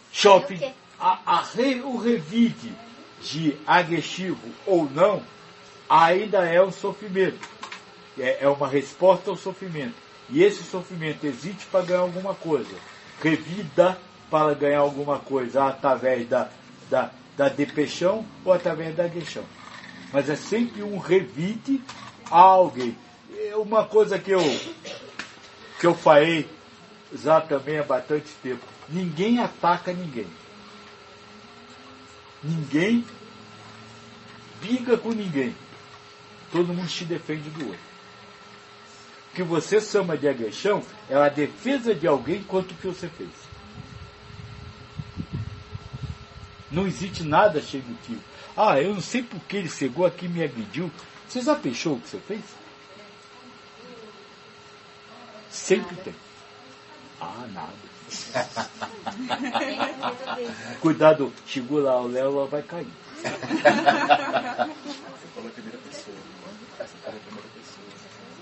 shopping, a, a re, o revide de agressivo ou não, ainda é um sofrimento. É, é uma resposta ao sofrimento. E esse sofrimento existe para ganhar alguma coisa. Revida para ganhar alguma coisa através da, da, da depressão ou através da agressão. Mas é sempre um revide a alguém. Uma coisa que eu, que eu falei já também há bastante tempo. Ninguém ataca ninguém. Ninguém briga com ninguém. Todo mundo se defende do outro. O que você chama de agressão é a defesa de alguém contra o que você fez. Não existe nada sem motivo. Ah, eu não sei por que ele chegou aqui e me agrediu. Você já pensou o que você fez? Sempre tem. Ah, nada. Cuidado, chegou lá o Léo, ela vai cair. Você falou a primeira pessoa. Você falou a primeira pessoa.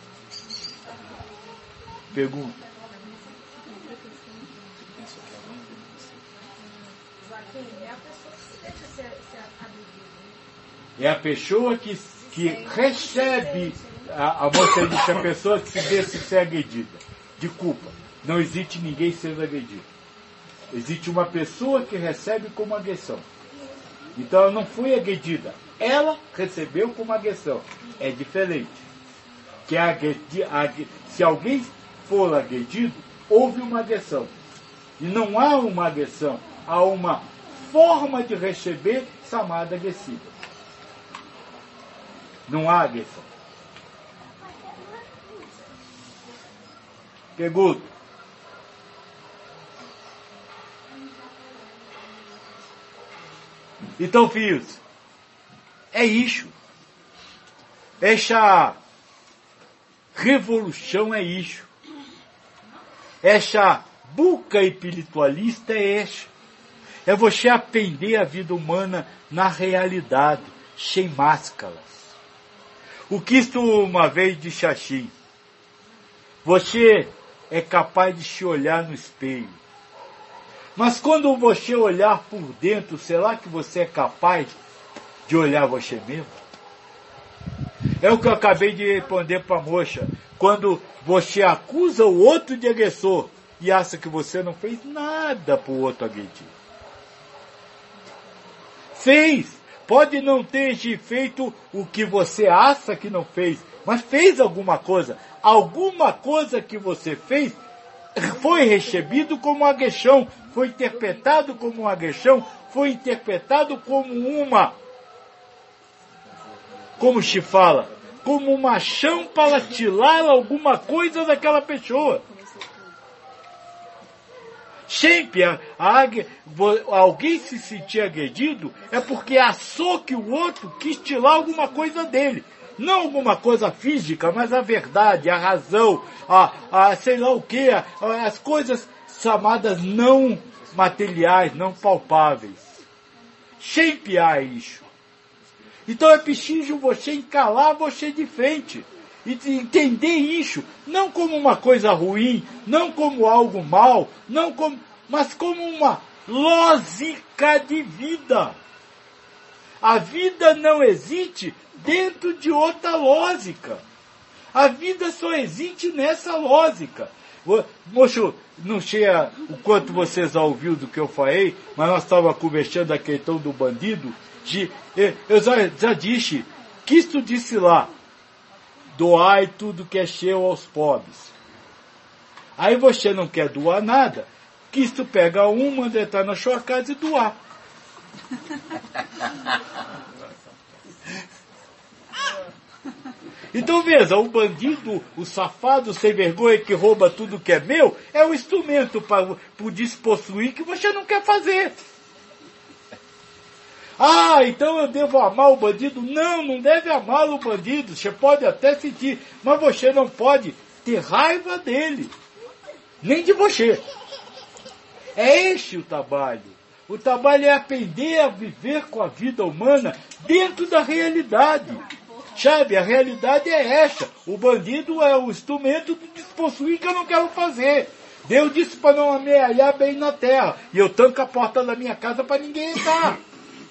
Pergunta. É a pessoa que, que recebe, a, a moça disse, a pessoa que se deixa ser agredida, de culpa. Não existe ninguém sendo agredido. Existe uma pessoa que recebe como agressão. Então ela não foi agredida, ela recebeu como agressão. É diferente. Que a, a, se alguém for agredido, houve uma agressão. E não há uma agressão, há uma forma de receber chamada agressiva. Não há agressão. Pergunta. Então, filhos, é isso. Essa revolução é isso. Essa buca espiritualista é essa. É você aprender a vida humana na realidade, sem máscaras. O Cristo uma vez disse assim, você é capaz de se olhar no espelho. Mas quando você olhar por dentro, será que você é capaz de olhar você mesmo? É o que eu acabei de responder para a moça. Quando você acusa o outro de agressor e acha que você não fez nada para o outro agredir. Fez. Pode não ter feito o que você acha que não fez, mas fez alguma coisa. Alguma coisa que você fez foi recebido como agressão, foi interpretado como uma agressão, foi interpretado como uma, como se fala, como uma ação para tirar alguma coisa daquela pessoa. Sempre a, a, alguém se sentir agredido é porque achou que o outro quis tirar alguma coisa dele. Não alguma coisa física, mas a verdade, a razão, a, a sei lá o que, as coisas chamadas não materiais, não palpáveis. Sempre há isso. Então é preciso você encarar você de frente. E entender isso, não como uma coisa ruim, não como algo mal, não como, mas como uma lógica de vida. A vida não existe dentro de outra lógica. A vida só existe nessa lógica. Moço, não sei o quanto vocês já ouviram do que eu falei, mas nós estávamos conversando a questão do bandido. De, eu já, já disse, Cristo disse lá, doai tudo que é seu aos pobres. Aí você não quer doar nada, Cristo pega um, manda entrar na sua casa e doar. Então veja, o bandido, o safado sem vergonha que rouba tudo que é meu, é um instrumento para o despossuir que você não quer fazer. Ah, então eu devo amar o bandido? Não, não deve amar o bandido. Você pode até sentir, mas você não pode ter raiva dele. Nem de você. É este o trabalho. O trabalho é aprender a viver com a vida humana dentro da realidade. Sabe, a realidade é essa. O bandido é o instrumento de despossuir que eu não quero fazer. Deus disse para não amealhar bem na terra. E eu tanco a porta da minha casa para ninguém entrar.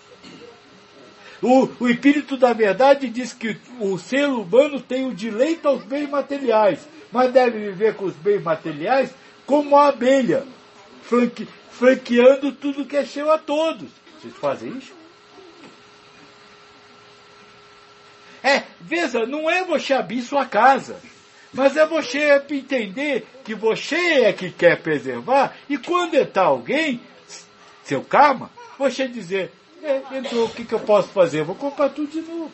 O, o Espírito da Verdade diz que o ser humano tem o direito aos bens materiais, mas deve viver com os bens materiais como a abelha, franque, franqueando tudo que é seu a todos. Vocês fazem isso? É, veja, não é você abrir sua casa, mas é você entender que você é que quer preservar, e quando entrar alguém, seu karma, você dizer, é, entrou, o que, que eu posso fazer? Eu vou comprar tudo de novo.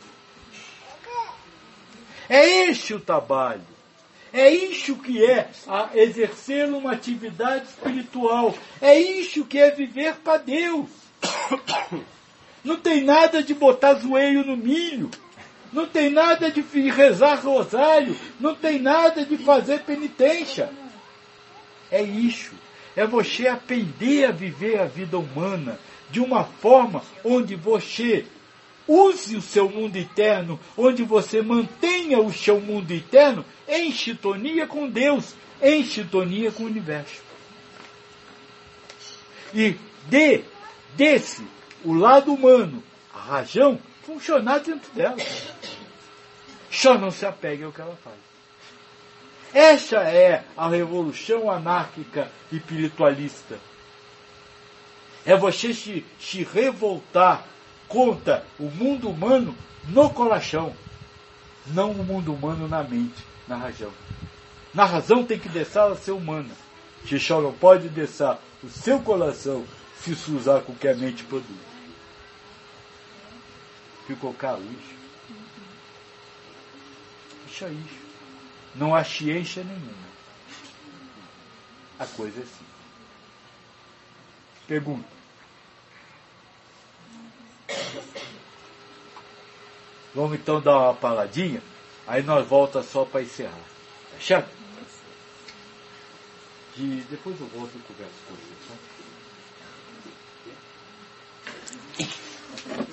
É este o trabalho. É isso que é a exercer uma atividade espiritual. É isso que é viver para Deus. Não tem nada de botar zoeio no milho. Não tem nada de rezar rosário. Não tem nada de fazer penitência. É isso. É você aprender a viver a vida humana de uma forma onde você use o seu mundo interno, onde você mantenha o seu mundo interno em sintonia com Deus, em sintonia com o universo. E dê, desse, o lado humano, a razão, funcionar dentro dela. Só não se apegue ao que ela faz. Essa é a revolução anárquica e espiritualista. É você se, se revoltar contra o mundo humano no coração, não o mundo humano na mente, na razão. Na razão tem que deixar a ser humana. Você só não pode deixar o seu coração se usar com o que a mente produz. Ficou claro isso? Isso é isso. Não há ciência nenhuma. A coisa é assim. Pergunta. Vamos então dar uma paradinha, aí nós voltamos só para encerrar. Tá certo? E depois eu volto e converso com vocês.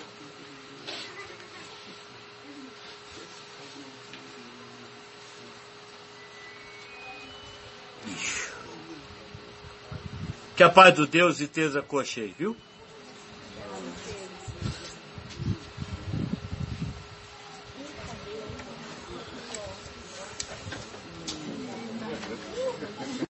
Tá? Que a paz do Deus esteja com vocês, viu?